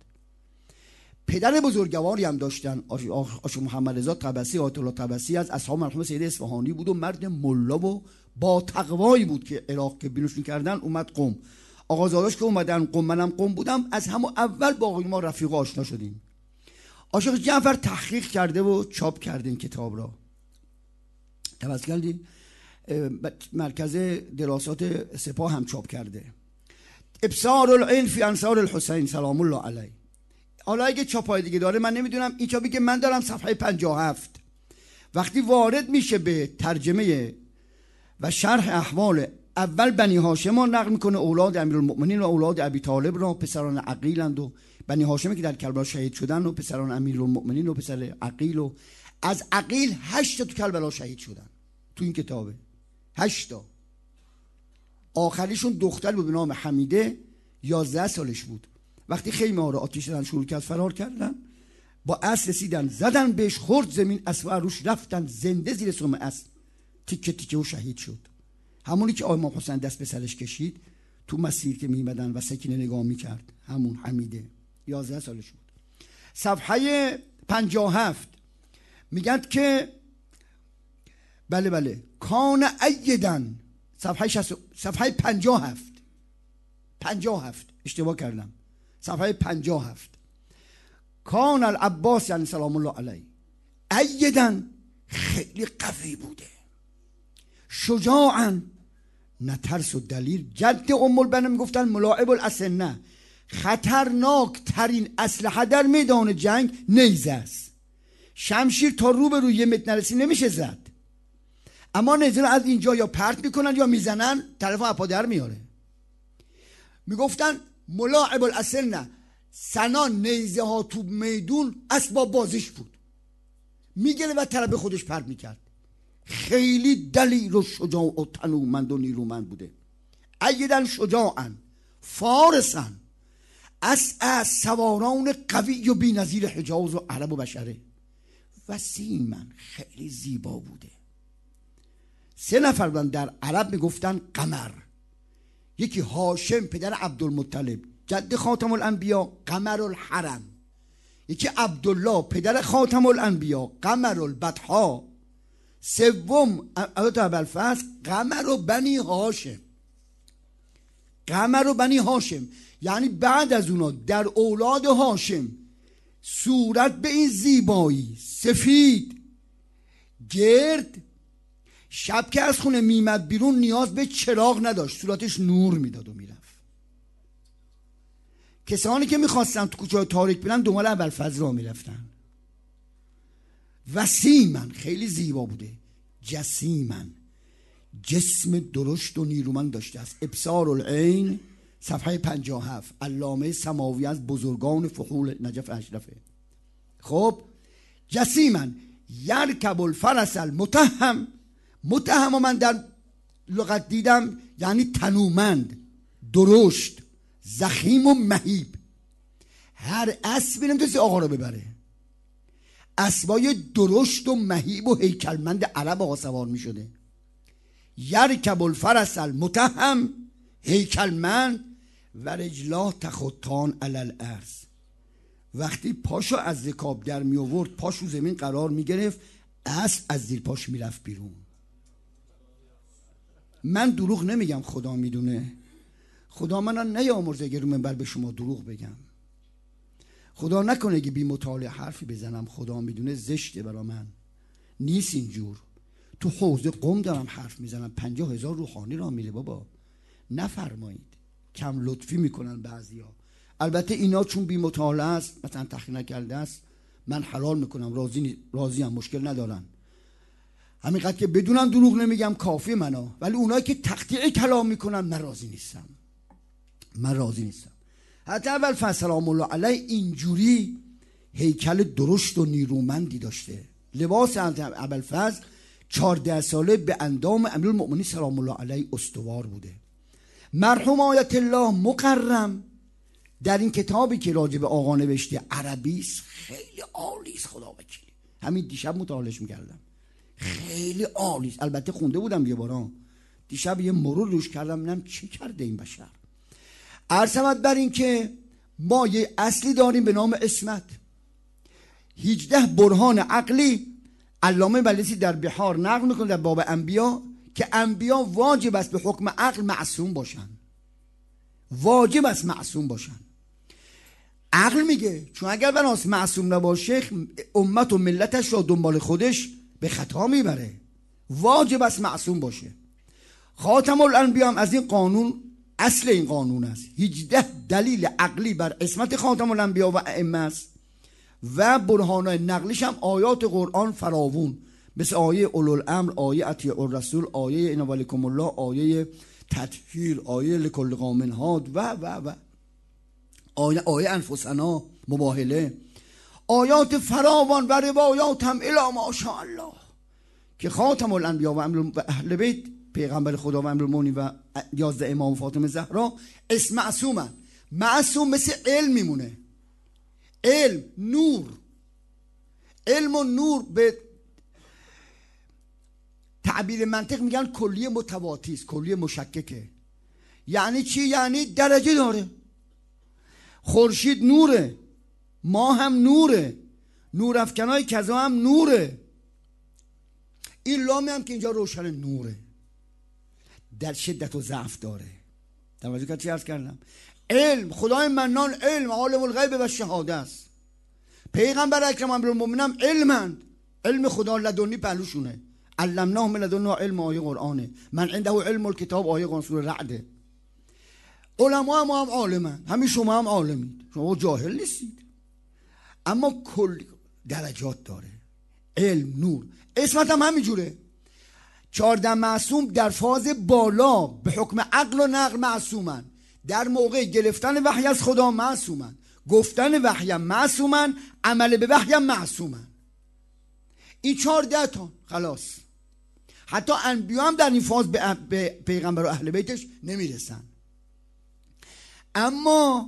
پدر بزرگواری هم داشتن، آشق محمد رضا طبسی، آیت الله طبسی، از اصحاب مرحوم سید اصفهانی بود و مرد ملا و با تقوایی بود که عراق که بینوشون کردن اومد قم. آقازاداش که اومدن قم، منم قم بودم، از همون اول با آقای ما رفیق آشنا شدیم. آشق جعفر تحقیق کرده و چاپ کرده این کتاب را، توسط کردیم مرکز دراسات سپاه هم چاپ کرده. ابصار العین فی انصار الحسین سلام الله علیه. حالا اگه چاپای دیگه داره من نمیدونم. این چاپی که من دارم صفحه پنجاه و هفت، وقتی وارد میشه به ترجمه و شرح احوال، اول بنی هاشم رو نقل میکنه، اولاد امیرالمؤمنین و اولاد ابی طالب را، پسران عقیلند و بنی هاشمی که در کربلا شهید شدن و پسران امیرالمؤمنین و پسر عقیل، و از عقیل هشت تا تو کربلا شهید شدن تو این کتابه. هشت تا. آخریشون دختر بود به نام حمیده، یازده سالش بود. وقتی خیمه ها رو آتیش دادن شروع کرد فرار کردن، با اسب رسیدن زدن بهش، خورد زمین، اسب روش رفتن، زنده زیر سم اسب تیکه تیکه و شهید شد. همونی که امام حسین دست به سرش کشید تو مسیر که میمدن و سکینه نگاه میکرد، همون حمیده، یازده سالش بود. صفحه پنجاه و هفت میگن که بله بله کان ایدن، صفحه شصت، صفحه پنجاه و هفت، پنجاه و هفت اشتباه کردم، صفحه پنجاه و هفت. کان العباس یعنی سلام الله علیه ایدن، خیلی قوی بوده، شجاعا، نه ترس و دلیل. جد ام البنین میگفتن ملاعب الاسنه، خطرناک ترین اسلحه در میدان جنگ نیزه است. شمشیر تا رو به روی یه متر نرسی نمیشه زد، اما نیزه رو از اینجا یا پرت میکنن یا میزنن، طرف اپا در میاره. میگفتن ملاعب الاسنه، سنان نیزه ها تو میدون اسباب بازیش بود، میگره و طرف خودش پرت میکرد. خیلی دلیر و شجاع و تنومند و نیرومند بوده. ایدن شجاعن فارسن، از از سواران قوی و بی نظیر حجاز و عرب و بشره. وسیمن، خیلی زیبا بوده. سه نفر بودن در عرب میگفتن قمر. یکی هاشم پدر عبدالمطلب جد خاتم الانبیا قمر الحرم، یکی عبدالله پدر خاتم الانبیا قمر البطحا، سوم ابوالفضل قمر و بنی هاشم. قمر و بنی هاشم یعنی بعد از اونا در اولاد هاشم صورت به این زیبایی، سفید گرد، شب که از خونه میمد بیرون نیاز به چراغ نداشت، صورتش نور میداد و میرفت. کسانی که میخواستن تو کوچه تاریک برن دنبال ابوالفضل را میرفتن. وسیمن خیلی زیبا بوده، جسیمن جسم درشت و نیرومند داشته است. ابصار العین صفحه پنجاه و هفت، علامه سماوی از بزرگان فحول نجف اشرفه. خب جسیمن یرکب الفرس المتهم، متهم و من در لغت دیدم یعنی تنومند، درشت، زخیم و مهیب. هر اسبی نمیتونست آقا رو ببره. اسبای درشت و مهیب و هیکلمند عرب آقا سوار میشده. یرکب الفرس المتهم، هیکلمند، و رجلاه تخطان علی الارض. وقتی پاشو از رکاب در می آورد پاشو زمین قرار می گرفت، اسب از زیر پاش می رفت بیرون. من دروغ نمیگم، خدا میدونه. خدا من نیامرزه اگر رو منبر به شما دروغ بگم. خدا نکنه که بی مطالعه حرفی بزنم، خدا میدونه زشته برا من، نیست اینجور. تو حوزه قم دارم حرف میزنم، پنجاه هزار روحانی را میره بابا، نفرمایید. کم لطفی میکنن بعضیا. البته اینا چون بی مطالعه است، مثلا تحقیق نکرده است، من حلال میکنم، راضی راضی هم، مشکل ندارن. همینقدر که بدونم دروغ نمیگم کافی منو. ولی اونایی که تقطیع کلام میکنن من راضی نیستم، من راضی نیستم. حتی ابوالفضل سلام الله علیه اینجوری هیکل درشت و نیرومندی داشته. لباس ابوالفضل چهارده ساله به اندام امیرالمؤمنین سلام الله علیه استوار بوده. مرحوم آیت الله مکرم در این کتابی که راجع به آقا نوشته، عربیست، خیلی عالیست، خدا وکیلی. همین دیشب مطالعهش میکردم، خیلی عالیست. البته خونده بودم یه بارا، دیشب یه مرور روش کردم ببینم چی کرده این بشر. عرض شود بر این که ما یه اصلی داریم به نام اسمت. هجده برهان عقلی علامه مجلسی در بحار نقل میکنه در باب انبیا که انبیا واجب است به حکم عقل معصوم باشن، واجب است معصوم باشن. عقل میگه چون اگر بناس معصوم نباشه امت و ملتش را دنبال خودش به خطا میبره، واجب است معصوم باشه. خاتم الانبیا هم از این قانون، اصل این قانون است. هجده دلیل عقلی بر عصمت خاتم الانبیا و ائمه است و برهانای نقلیش هم آیات قرآن فراوون، مثل آیه اولوالامر، آیه اطیعوا الرسول، آیه ان ولیکم الله، آیه تطهیر، آیه لکل قوم هاد و و و آیه آیه انفسنا مباهله، آیات فراوان و روایات هم الی ماشاءالله که خاتم الانبیا و اهل بیت پیغمبر خدا و امیرالمومنین و یازده امام فاطمه زهرا اسم معصومن. معصوم مثل علم میمونه. علم نور، علم و نور به تعبیر منطق میگن کلیه متواتی است، کلیه مشککه. یعنی چی؟ یعنی درجه داره. خورشید نوره، ما هم نوره، نور افکنای کذا هم نوره. این لامی هم که اینجا روشن نوره، در شدت و ضعف داره. توجه کرد چی عرض کردم؟ علم، خدای منان علم، عالم الغیب و شهاده است. پیغمبر اکرم امیرالمومنین علمند، علم خدا لدنی پهلوشونه. علمناه من لدنا علم، آیه قرآنه. من عنده علم الکتاب، آیه قرآن سوره رعده. علما ما هم عالمن، همین شما هم عالمید، شما جاهل نیستید. اما کل درجات داره. علم، نور، اسمت هم همینجوره. چهارده معصوم در فاز بالا به حکم عقل و نقل معصومن، در موقع گرفتن وحی از خدا معصومن، گفتن وحی معصومن، عمل به وحی معصومن. این چهارده تا خلاص. حتی انبیا هم در این فاز به, به پیغمبر و اهل بیتش نمیرسن. اما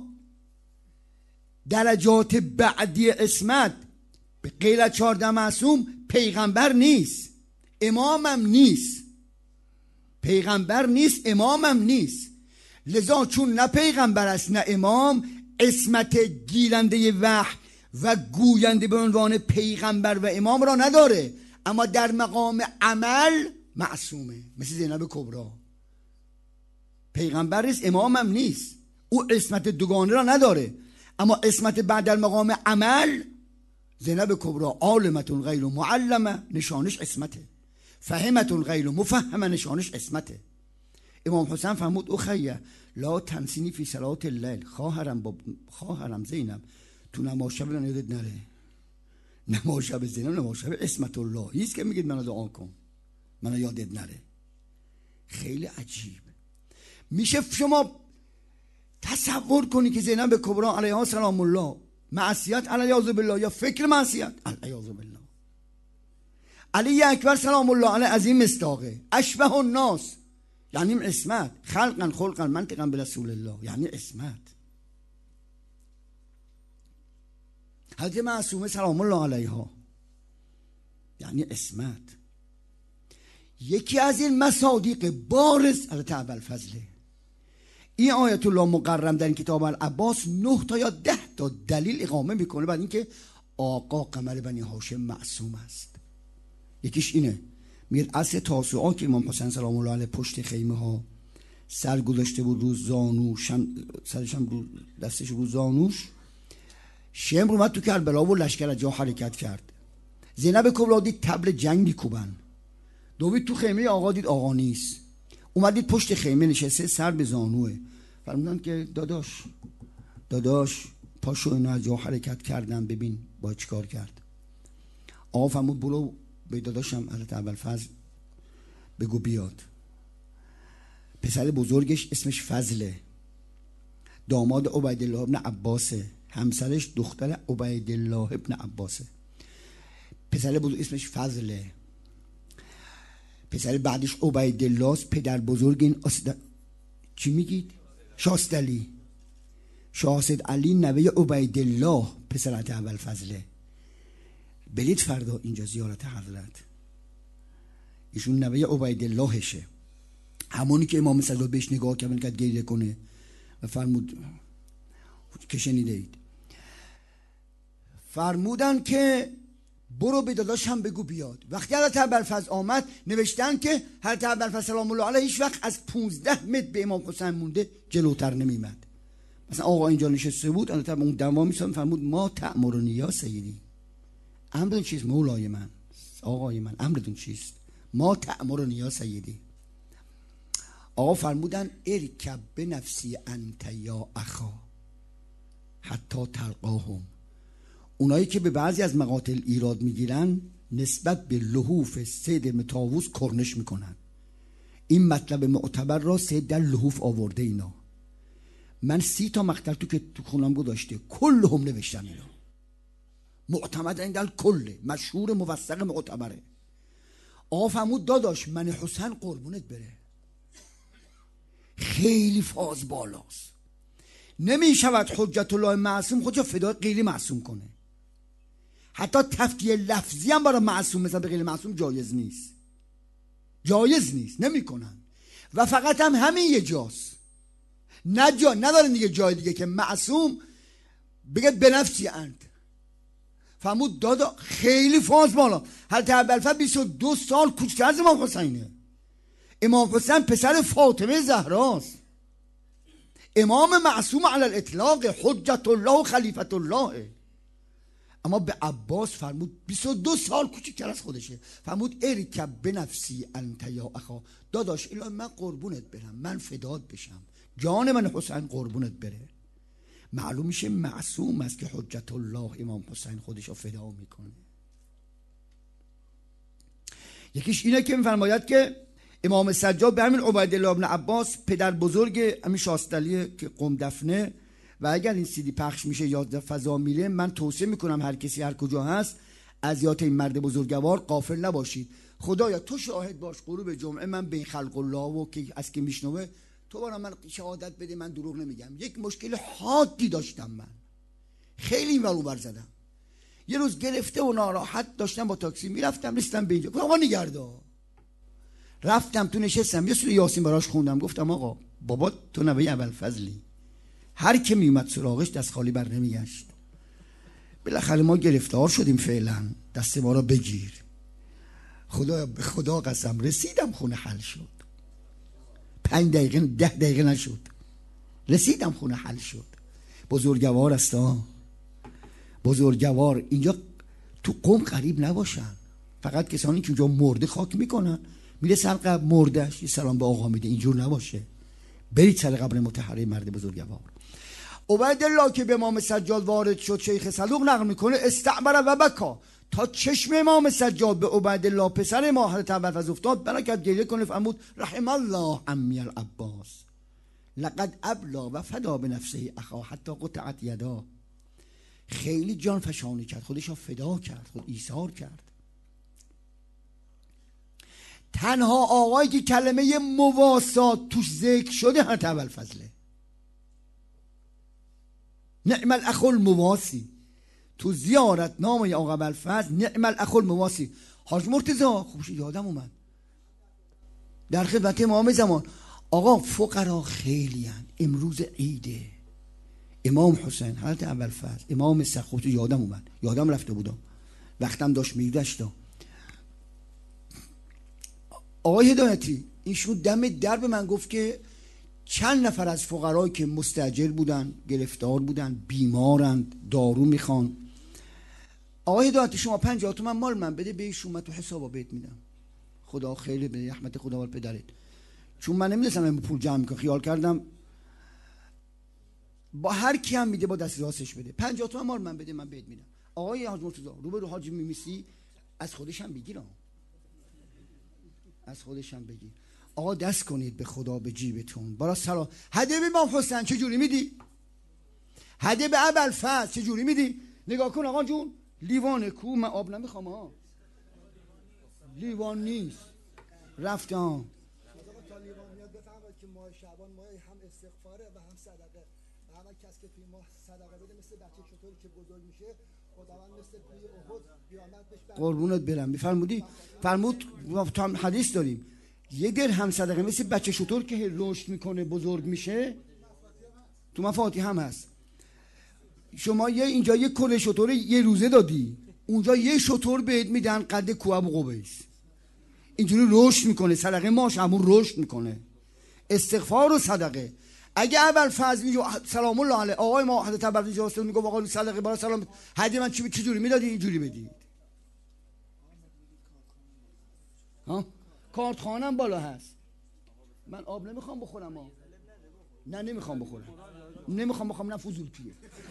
درجات بعدی اسمت به غیر از چهارده معصوم پیغمبر نیست، امام هم نیست، پیغمبر نیست، امامم نیست. لذا چون نه پیغمبر است نه امام، عصمت گیرنده وحی و گوینده به عنوان پیغمبر و امام را نداره، اما در مقام عمل معصومه. مثل زینب کبرا، پیغمبر نیست، امامم نیست، او عصمت دوگانه را نداره، اما عصمت بعد در مقام عمل. زینب کبرا عالمتون غیر معلمه، نشانش عصمته. فهمتون غیر مفهمه، نشانش عصمته. امام حسین فرمود اخیه لا تنسینی فی صلات اللیل. خواهرم با خواهرم زینب تو نماز شب یادت نره. نماز شب زینب نماز شب عصمت اللهی است که میگید منو دعا کن، منو یادت نره. خیلی عجیب. میشه شما تصور کنی که زینب کبرا علیها سلام الله معصیت علیاذ بالله یا فکر معصیت علیاذ بالله، علی اکبر سلام الله علیه از این مصداقه، اشبه الناس یعنی عصمت، خلقا خلقا منطقا به رسول الله یعنی عصمت. حضرت معصومه سلام الله علیها یعنی عصمت. یکی از این مصادیق بارز حضرت ابوالفضل. این آیت الله مقرم در این کتاب العباس نه تا یا ده تا دلیل اقامه میکنه بعد اینکه آقا قمر بنی هاشم معصوم است. یکیش اینه، میگه اصل تاسوعا که امام حسین سلام الله علیه پشت خیمه ها سر گذاشته بود رو زانوش، سرش هم رو دستش رو زانوش، شمر اومد تو کربلا و لشکر از جا حرکت کرد. زینب کبرا دید طبل جنگ میکوبن، دوید تو خیمه آقا دید آقا نیست، اومدید پشت خیمه نشسته سر به زانوه. فرمودن که داداش داداش پاشو اینو از جا حرکت کردن ببین با چیکار کرد. آقا فرمود برو به داداشم حضرت ابوالفضل بگو بیاد. پسر بزرگش اسمش فضله، داماد عبیدالله ابن عباسه، همسرش دختر عبیدالله ابن عباسه. پسر بزرگ اسمش فضله، پسر بعدش عبیدالله است، پدر بزرگ این اصد... چی میگید؟ شاست علی. شاست علی نوه عبیدالله پسر حضرت ابوالفضله. برید فردا اینجا زیارت حضرت، ایشون نوه عبیداللهشه، همونی که امام صدق بهش نگاه کرد که گریه کنه و فرمود که شنیده اید، فرمودن که برو به داداشم بگو بیاد. وقتی حضرت ابوالفضل آمد نوشتن که حضرت ابوالفضل سلام الله علیه هیچ وقت از پونزده متر به امام حسین مونده جلوتر نمیمد. مثلا آقا اینجا نشسته بود، حضرت اون دما میسان فرمود ما تأمرنی یا سیدی، امرتون چیست مولای من، آقای من امرتون چیست، ما تأمرنی یا سیدی. آقا فرمودن ارکب به نفسی انت یا اخا حتی تلقاهم. اونایی که به بعضی از مقاتل ایراد میگیرن نسبت به لحوف سید ابن طاووس کرنش میکنن. این مطلب معتبر را سید در لحوف آورده. اینا من سی تا مقطع تو که تو خونم گذاشته کل هم نوشتن، اینا معتمد این در کله، مشهور موثق معتبره. آقا فرمود داداش من حسین قربونت بره، خیلی فاز بالاست، نمی شود حجت الله معصوم خودشو فدای غیر معصوم کنه. حتی تفکیه لفظی هم برای معصوم مثلا به غیر معصوم جایز نیست، جایز نیست، نمی کنن. و فقط هم همین یه جاست، نه جا ندارن دیگه جای دیگه که معصوم بگه به نفسی انت. فرمود دادا خیلی فاز بالا. حضرت ابوالفضل بیست و دو سال کوچکتر از امام حسینه. امام حسین پسر فاطمه زهراست، امام معصوم علی الاطلاق، حجت الله و خلیفت الله. اما به عباس فرمود بیست و دو سال کوچکتر از خودشه، فرمود ارکب به نفسی انت یا اخا، داداش الان من قربونت برم، من فدات بشم، جان من حسین قربونت بره. معلوم میشه معصوم است که حجت الله امام حسین خودشو فدا میکنه. یکیش اینه که میفرماید که امام سجاد به همین عبیدالله ابن عباس پدر بزرگ همین شاستلیه که قم دفنه، و اگر این سیدی پخش میشه یا فضا میله، من توصیه میکنم هر کسی هر کجا هست از یاد این مرد بزرگوار غافل نباشید. خدایا تو شاهد باش غروب جمعه من به خلق الله و که از که میشنوه تو برام من شهادت بده، من دروغ نمیگم. یک مشکل حادی داشتم، من خیلی این ور اون زدم، یه روز گرفته و ناراحت داشتم با تاکسی میرفتم، رسیدم به اینجا، آقا نگردا رفتم تو نشستم یه سوره یاسین براش خوندم، گفتم آقا بابا تو نوه ابوالفضلی، هر که میومد سراغش دست خالی بر نمیگشت. بالاخره ما گرفتار شدیم، فعلا دست ما را بگیر. خدا به خدا قسم رسیدم خونه حل شد، پنج دقیقه ده دقیقه نشد رسیدم خونه حل شد. بزرگوار است ها، بزرگوار. اینجا تو قوم غریب نباشن، فقط کسانی که اونجا مرده خاک میکنن، میره سر قبر مردش یه سلام به آقا میده. اینجور نباشه، برید سر قبر مطهره مرد بزرگوار. عبیدالله که به امام سجاد وارد شد، شیخ صدوق نقل میکنه استعبر و بکا، تا چشم امام سجاد به عبیدالله پسر ما حضرت ابوالفضل افتاد، برکت گریه کنه، فرمود رحم الله عمی العباس لقد ابلا و فدا به نفسه اخا حتی قطعت یدا. خیلی جان فشانی کرد، خودش را فدا کرد، خود ایثار کرد. تنها آقایی که کلمه مواسات توش ذکر شده حضرت ابوالفضله. نعم الاخ المواسی تو زیارت نامه آقا ابوالفضل، نعم الاخ المواسی. حاج مرتضی خوبش یادم اومد در خدمت امام زمان، آقا فقرا خیلی هن. امروز عیده، امام حسین، حضرت ابوالفضل، امام سخوت، یادم اومد، یادم رفته بودم، وقتم داشت میگذشت. آقای هدایتی ایشون دم در به من گفت که چند نفر از فقرایی که مستاجر بودن، گرفتار بودن، بیمارند، دارو میخوان، آقای هدایتی شما پنجاه تومن مال من بده بهشون، من تو حسابا بهت میدم. خدا خیلی بده، رحمت خدا بر پدرت. چون من نمیدونستم پول جمع میکنم، خیال کردم با هر کی هم میده با دست راستش بده. پنجاه تومن مال من بده من بهت میدم. آقای حاج مرتضی رو به رو حاج میمیسی از خودش هم بگیرم، از خودش هم بگیر. آقا دست کنید به خدا به جیبتون. برای سلام هدیه به امام حسین چه جوری میدی؟ هدیه به ابوالفضل چه جوری میدی؟ نگاه کن آقا جون، لیوان کو، من آب نمیخوام ها، لیوان نیست رفتم. تا لیوان میاد بفهمید که ماه شعبان ماه هم استغفاره و هم صدقه، و هر کس که توی ماه صدقه بده مثل بچه چطوری که بزرگ میشه، خداوند مثل توی احد قیامت بهش قربونت برم. بفرمودی فرمود تو هم حدیث داریم یه درهم صدقه مثل بچه شطور که رشد میکنه بزرگ میشه، تو مفاتی هم هست. شما یه اینجا یه کل شطور یه روزه دادی، اونجا یه شطور بهت میدن قد کوه و قبیس، اینجوری رشد میکنه. صدقه ماش همون رشد میکنه، استغفار و صدقه. اگه اول فضل میگه سلام الله علیه آقای ما حضرت ابوالفضل جاست میگه آقا صدقه برای سلام هدیه من چی چجوری میدادی؟ اینجوری بدید. ها کارت خانم بالا هست، من آب نمیخوام بخورم ها. نه نمیخوام بخورم، نمیخوام بخورم، نه فضول پیه.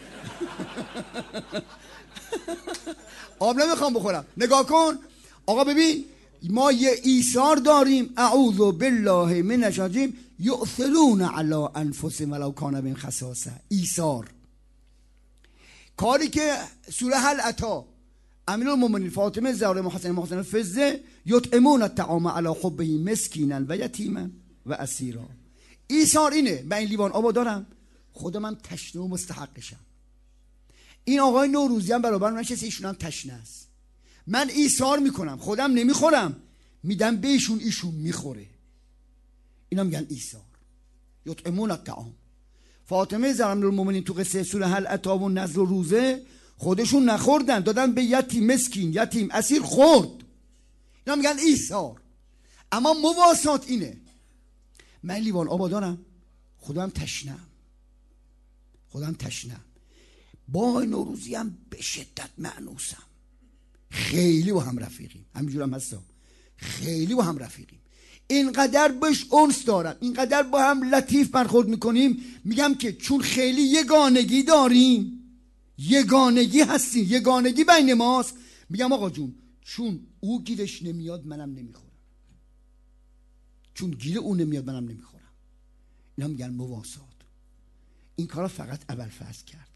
آب نمیخوام بخورم. نگاه کن آقا ببین، ما یه ایثار داریم، اعوذ بالله من الشیطان یؤثرون علی انفسهم ولو کان بهم خصاصه. ایثار کاری که سوره هل اتی امیرالمومنین فاطمه زهرا محسن محسن فزه یطعمون الطعام علی حبه مسکینا و یتیما و اسیرا. ایثار اینه، من این لیوان آبا دارم، خودم هم تشنه و مستحقشم. این آقای نوروزی هم برابر من نشسته، ایشون هم تشنه است. من ایثار میکنم، خودم نمیخورم، میدم بهشون، ایشون میخوره. اینا میگن ایثار. یطعمون الطعام. فاطمه زهرا امیرالمومنین تو قصه سوره هل اتی و نذر و روزه خودشون نخوردن، دادن به یتیم مسکین، یتیم اسیر خورد. اینا میگن ایثار. اما مواسات اینه، من لیوان آب دارم، خودم تشنم، خودم تشنم. با نوروزی هم به شدت معنوسم، خیلی با هم رفیقیم، همینجور هم هستم، خیلی با هم رفیقیم، اینقدر بهش انس دارم، اینقدر با هم لطیف برخورد میکنیم. میگم که چون خیلی یگانگی داریم، یگانگی هستیم، یگانگی بین ماست، میگم آقا جون چون او گیرش نمیاد منم نمیخورم، چون گیر او نمیاد منم نمیخورم. اینا میگن مواسات. این کارا فقط ابوالفضل کرد.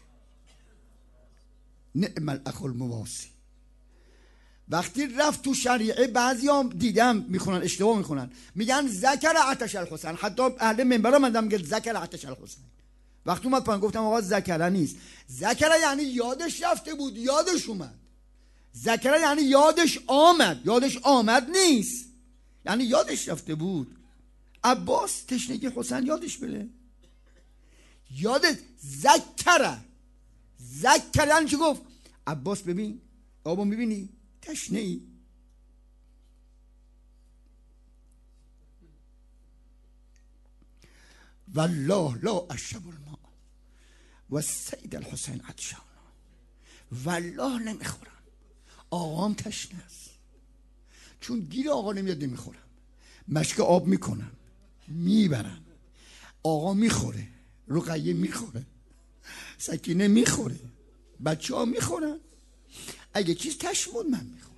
نعم الاخ المواسی. وقتی رفت تو شریعه، بعضی هم دیدم میخونن اشتباه میخونن، میگن ذکر عطش الحسین. حتی اهل منبر من میگن ذکر عطش الحسین. وقتی اومد پایین گفتم آقا ذکر نیست، ذکر یعنی یادش رفته بود، یادش اومد. ذکر یعنی یادش آمد، یادش آمد نیست، یعنی یادش رفته بود. عباس تشنگی حسین یادش بره. یادت ذکره ذکره یعنی چی گفت؟ عباس ببین آبو میبینی تشنه ای، والله لا اشرب الماء و سید الحسین عطشان، والله نمیخورم، آقام تشنه است. چون گیر آقا نمیاد نمیخورم، مشک آب میکنم میبرم، آقا میخوره، رقیه میخوره، سکینه میخوره، بچه ها میخورن، اگه چیز تشمون من میخورم.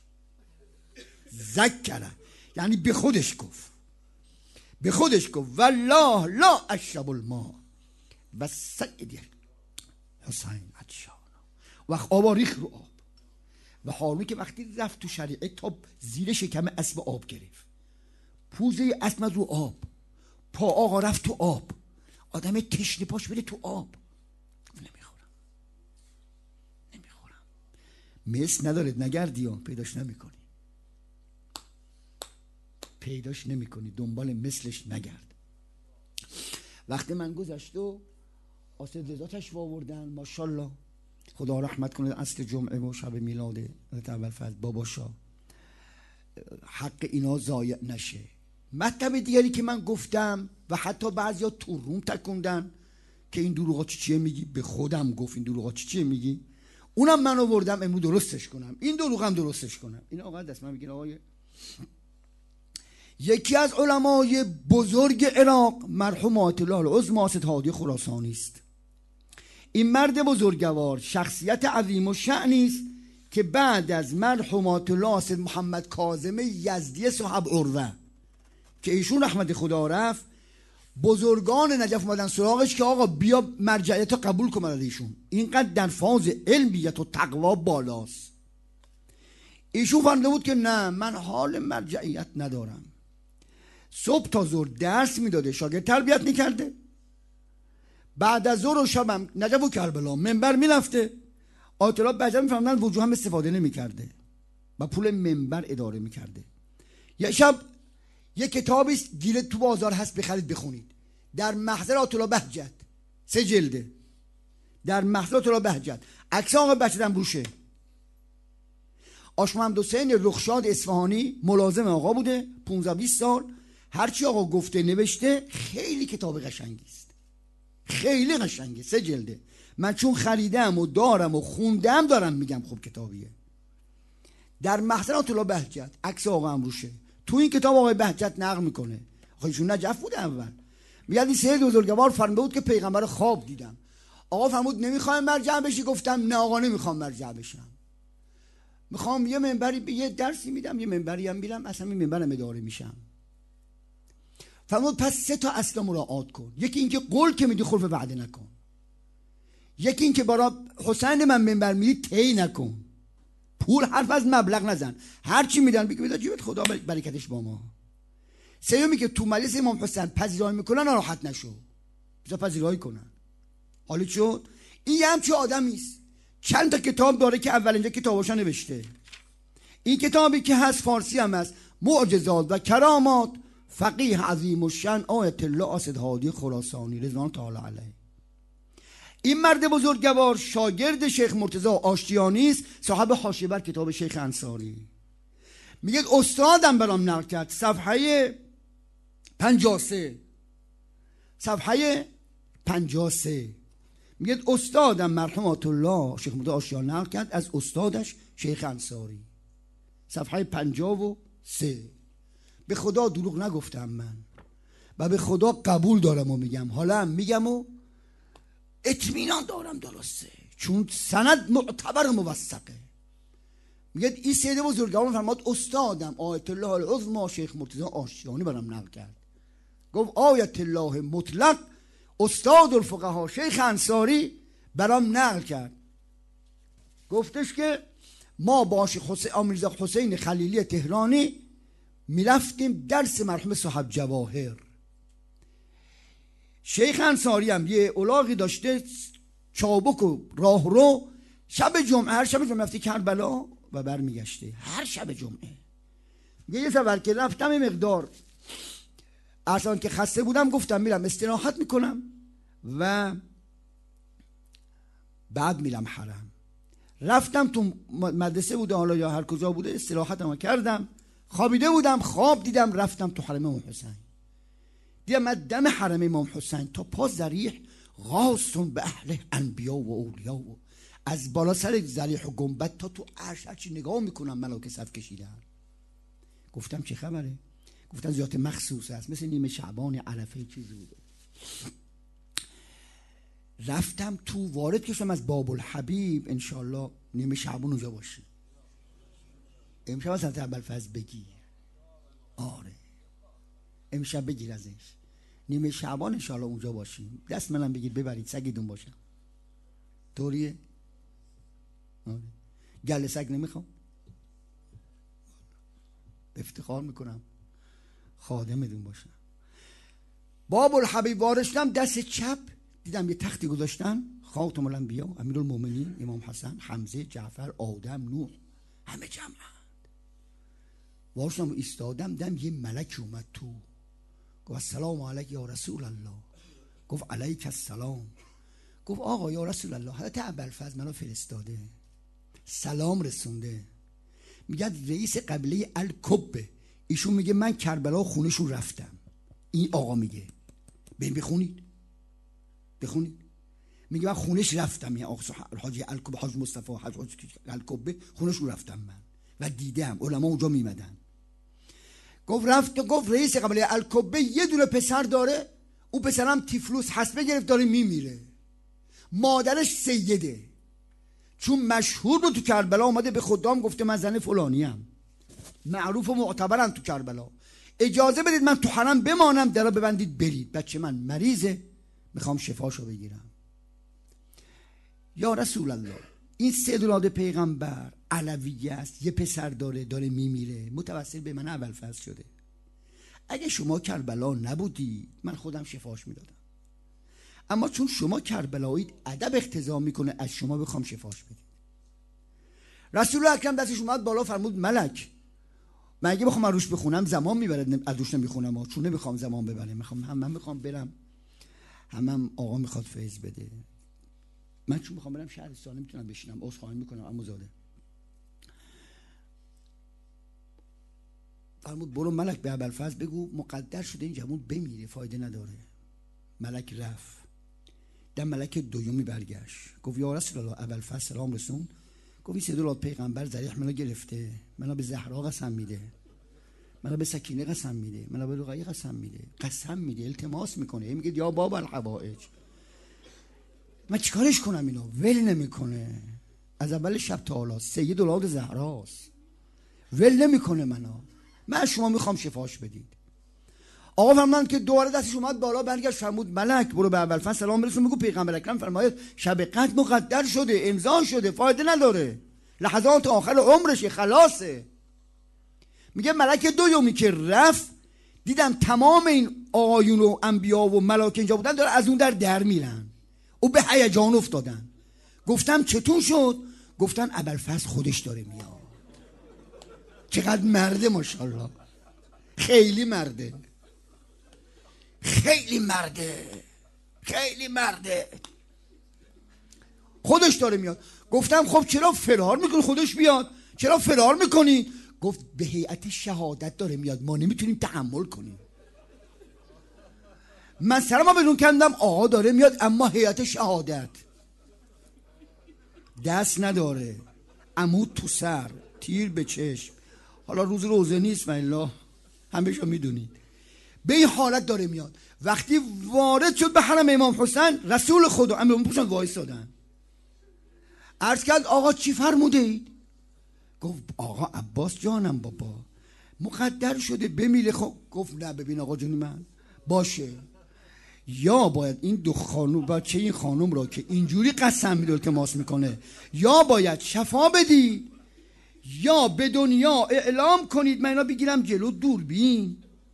ذکره یعنی به خودش گفت، به خودش گفت والله لا اشرب الماء و سید حسین عطشان. وقت آبا ریخ رو آب و هارون که وقتی رفت تو شریعه تا زیر شکم اسب آب گرفت، پوزه اسب رو آب، پا آقا رفت تو آب، آدم تشنه پاش بره تو آب. نمیخورم نمیخورم مثل ندارد نگردی ها، پیداش نمیکنی، پیداش نمیکنی، دنبال مثلش نگرد. وقتی من گذشت و آسد رضا تشریف آوردن، ماشاءالله خدا رحمت کنه، عصر جمعه و شب میلاد اول فضل بابا شاه، حق اینا ضایع نشه. مطلب دیگری که من گفتم و حتی بعضیا تو روم تکوندن که این دروغا چی چیه میگی، به خودم گفت این دروغا چی چیه میگی، اونم من آوردم امروز درستش کنم، این دروغم درستش کنم. این آقا دست من میگین آقای یکی از علمای بزرگ عراق مرحوم آیت الله العظمی اسد هادی خراسانی است. این مرد بزرگوار شخصیت عظیم و شأنی است که بعد از مرحوم آیت الله اسد محمد کاظم یزدی صاحب عروه که ایشون رحمت خدا رفت، بزرگان نجف اومدن سراغش که آقا بیا مرجعیت رو قبول کن. ایشون اینقدر در فاز علمیت و تقوا بالاست، ایشون فهمیده بود که نه من حال مرجعیت ندارم. صبح تا ظهر درس میداده، شاگرد تربیت میکرده، بعد از ظهر و شبم نجف و کربلا منبر میرفته. آیت الله بعدا میفهمدن وجوه هم استفاده نمیکرده و پول منبر اداره میکرده. یه شب یه کتابی گیره تو بازار هست بخرید بخونید، در محضر آیت الله بهجت، سه جلده، در محضر آیت الله بهجت، عکس آقا بهجت هم روشه. آش محمد حسین رخشاد اصفهانی ملازم آقا بوده پانزده بیست سال، هرچی آقا گفته نوشته. خیلی کتاب قشنگی است، خیلی قشنگه، سه جلده. من چون خریدم و دارم و خوندم دارم میگم خوب کتابیه. در محضر آیت الله بهجت، عکس آقا هم روشه. تو این کتاب آقای بهجت نقل میکنه، خودشون نجف بوده اول، میگه این سید بزرگوار فرموده بود که پیغمبر خواب دیدم. آقا فرمود نمیخوام مرجع بشی؟ گفتم نه آقا نمیخوام مرجع بشم، میخوام یه منبری یه درسی میدم، یه منبری هم میرم، اصلا این منبرم اداره میشم. فرمود پس سه تا اصل مراعات کن، یکی اینکه قول که میدی خلف وعده نکن، یکی اینکه برای حسین من منبر میدی طی نکن، پول حرف از مبلغ نزن، هر چی میدن بگی بده جیبت خدا برکتش با ما. سومی که تو مجلس امام حسین پذیرایی میکنن ناراحت نشو، بذار پذیرایی کنن. حالا شد این یه همچین آدمی است. چند تا کتاب داره که اول اینجا کتاباشو نوشته. این کتابی که هست فارسی هم هست، معجزات و کرامات فقیه عظیم الشأن آیت الله اسد هادی خراسانی رضوان تعالی علیه. این مرد بزرگوار شاگرد شیخ مرتضی آشتیانی است، صاحب حاشیه بر کتاب شیخ انصاری. میگه استادم برام نقل کرد، صفحه پنجاه و سه، صفحه پنجاه و سه میگه استادم مرحوم آیت الله شیخ مرتضی آشتیانی نقل کرد از استادش شیخ انصاری، صفحه پنجاه و سه. به خدا دروغ نگفتم من و به خدا قبول دارم و میگم، حالا هم میگم و اطمینان دارم درسته، چون سند معتبر موثقه. میگه این سید بزرگوار فرمود استادم آیت الله العظمی شیخ مرتضی آشتیانی برام نقل کرد، گفت آیت الله مطلق استاد الفقها شیخ انصاری برام نقل کرد، گفتش که ما با شیخ میرزا حسین خلیلی تهرانی میرفتیم درس مرحوم صاحب جواهر. شیخ انصاری هم یه الاغی داشته چابک و راه رو، شب جمعه هر شب جمعه رفتی کربلا و برمیگشته، هر شب جمعه یه سفر که رفتم یه مقدار اصلا که خسته بودم گفتم میرم استراحت میکنم و بعد میرم حرم. رفتم تو مدرسه بوده حالا یا هر کجا بوده، استراحتمو کردم، خوابیده بودم، خواب دیدم رفتم تو حرم امام حسین. دیدم من دم حرم امام حسین تا پا ذریح غاصون به اهل انبیا و اولیا و از بالا سر ذریح و گنبد تا تو عرش هرچی نگاه میکنم ملائکه صف کشیدن. گفتم چه خبره؟ گفتن ذات مخصوص است، مثل نیمه شعبان عرفه چیزی بوده. رفتم تو، وارد که شدم از باب الحبیب، انشالله نیمه شعبان اونجا باشی. امشب از حضرت ابوالفضل بگیر، آره امشب بگیر ازش، نیمه شعبان انشالله اونجا باشیم. دست منم بگیر ببرید، سگیدون باشم. طوریه؟ آره. گله سگ نمیخوام، افتخار میکنم خادمتون باشم. باب الحبیب وارد شدم، دست چپ دیدم یه تختی گذاشتن، خاتم الانبیا، امیرالمومنین، امام حسن، حمزه، جعفر، آدم، نوح، همه جمعند. وارد شدم ایستادم، دم یه ملک اومد تو، گفت السلام علیک یا رسول الله. گفت علیک السلام. گفت آقا یا رسول الله حضرت ابوالفضل منو فرستاده، سلام رسونده، میگه رئیس قبیله الکبه، ایشون میگه من کربلا خونشون رفتم. این آقا میگه بریم بخونید، بخونید. میگه من خونش رفتم، یعنی آقا حاجی الکبه، حاج مصطفی حاج الکبه خونشون رفتم من و دیدم علما اونجا میمدن. گفت رفت، گفت رئیس قبیله الکبه یه دونه پسر داره، اون پسرم تیفلوس حسبه گرفت داره میمیره، مادرش سیده، چون مشهور بود تو کربلا، اومده به خدام گفته من زن فلانیم، معروف و معتبرم تو کربلا، اجازه بدید من تو حرم بمانم، درا ببندید برید، بچه من مریضه میخوام شفاشو بگیرم. یا رسول الله این سید اولاد پیغمبر علویه است، یه پسر داره داره میمیره، متوسل به من ابوالفضل شده، اگه شما کربلا نبودید من خودم شفاش میدادم، اما چون شما کربلایید ادب اقتضا میکنه از شما بخوام شفاش بدید. رسول اکرم دستش اومد بالا فرمود ملک من اگه بخوام روش بخونم زمان میبره، از روش نمیخونم، چون نمیخوام زمان ببره، میخوام هم من میخوام برم، هم, هم آقا میخواد فیض بده، من چون میخوام برم شهرستان نمیتونم بشینم، عذرخواهی میکنم اما زاده. فرمود برو ملک به ابوالفضل بگو مقدر شده این جوون بمیره، فایده نداره. ملک رفت، دم ملک دومی برگشت، گفت یا رسول الله ابوالفضل سلام رسون. گفت این سید اولاد پیغمبر ذریح منو گرفته، منو به زهرا قسم میده، منو به سکینه قسم میده، منو به رقیه قسم میده، قسم میده، التماس میکنه، میگه یا باب الحوائج. من چیکارش کنم؟ اینو ول نمیکنه، از اول شب تا حالا سید اولاد زهراست، ول نمیکنه منو، من شما میخوام شفاش بدید. آقا فرمودن که دوباره دستش اومد بالا، برگشت فرمود ملک برو به ابوالفضل سلام برسون، بگو پیغمبر اکرم فرماید شب قدر مقدر شده، امضا شده، فایده نداره، لحظات آخر عمرشه، خلاصه. میگه ملک دومی که رفت دیدم تمام این آقایون و انبیا و ملائکه اینجا بودن داره از اون در در میرن، او به هیجان افتادن. گفتم چطور شد؟ گفتن ابوالفضل خودش داره میاد. چقدر مرده ماشاءالله، خیلی مرده، خیلی مرده، خیلی مرده، خودش داره میاد. گفتم خب چرا فرار میکنی؟ خودش بیاد، چرا فرار میکنی؟ گفت به هیئت شهادت داره میاد، ما نمیتونیم تحمل کنیم. من سرما بدون کندم آقا داره میاد، اما هیئت شهادت دست نداره، عمود تو سر، تیر به چشم، حالا روز روزه نیست و الا همیشه میدونید، به این حالت داره میاد. وقتی وارد شد به حرم امام حسین، رسول خدا امام حسین وایسادن، عرض کرد آقا چی فرموده اید؟ گفت آقا عباس جانم بابا مقدر شده بمیره. خب گفت نه ببین آقا جون من باشه، یا باید این دو خانوم بچه این خانوم را که اینجوری قسم میده التماس میکنه، یا باید شفا بدی، یا به دنیا اعلام کنید من اینا بگیرم جلو دوربین،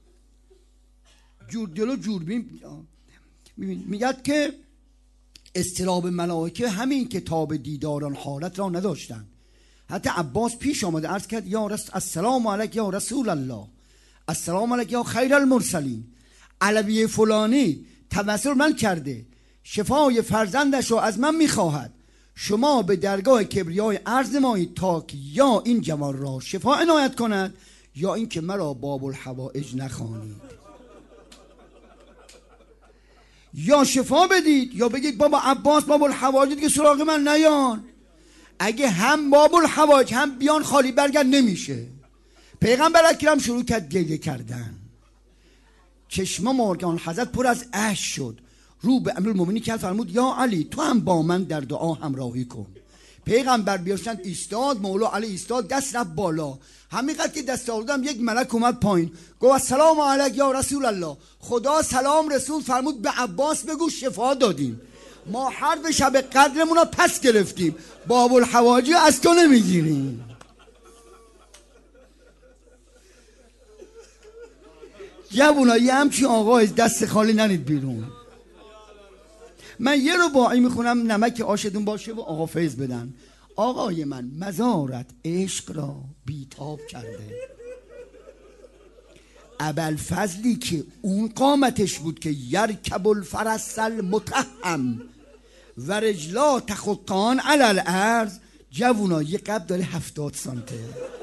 جور جلو دوربین. میگد که اضطراب ملائکه همین که تاب دیداران حالت را نداشتن، حتی عباس پیش آمده عرض کرد یا رسول السلام علیک یا رسول الله، السلام علیک یا خیر المرسلین، علوی فلانی توسل من کرده، شفای فرزندش رو از من میخواهد، شما به درگاه کبریای عرض نمایید تا که یا این جوان را شفا عنایت کند یا این که مرا باب الحوائج نخوانید، یا شفا بدید یا بگید بابا عباس باب الحوائج دیگه سراغ من نیان. اگه هم باب الحوائج هم بیان خالی برگرد نمیشه. پیغمبر اکرم شروع کرد گریه کردن، چشم مارگان حضرت پر از اشک شد، رو به امیرالمومنین کرد فرمود یا علی تو هم با من در دعا همراهی کن. پیغمبر بیاشتند ایستاد، مولا علی ایستاد، دست رفت بالا، همینقدر که دست آوردم یک ملک اومد پایین گفت السلام علیک یا رسول الله، خدا سلام رسول فرمود به عباس بگو شفا دادیم، ما حرف شب قدرمون رو پس گرفتیم، باب الحوائج از تو نمیگیریم. جوونایی همچین آقای دست خالی نرید بیرون. من یه رو باعی میخونم نمک آشدون باشه و آقا فیض بدن. آقای من مزارت عشق را بیتاب کرده، ابوالفضلی که اون قامتش بود که یرکب الفرس المتهم و رجلا تخطان علی الارض، جوونا یه قد داره هفتاد سانته.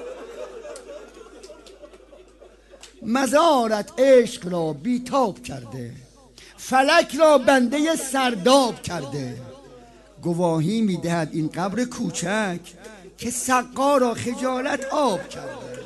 مزارت عشق را بیتاب کرده، فلک را بنده سرداب کرده، گواهی میدهد این قبر کوچک که سقا را خجالت آب کرده.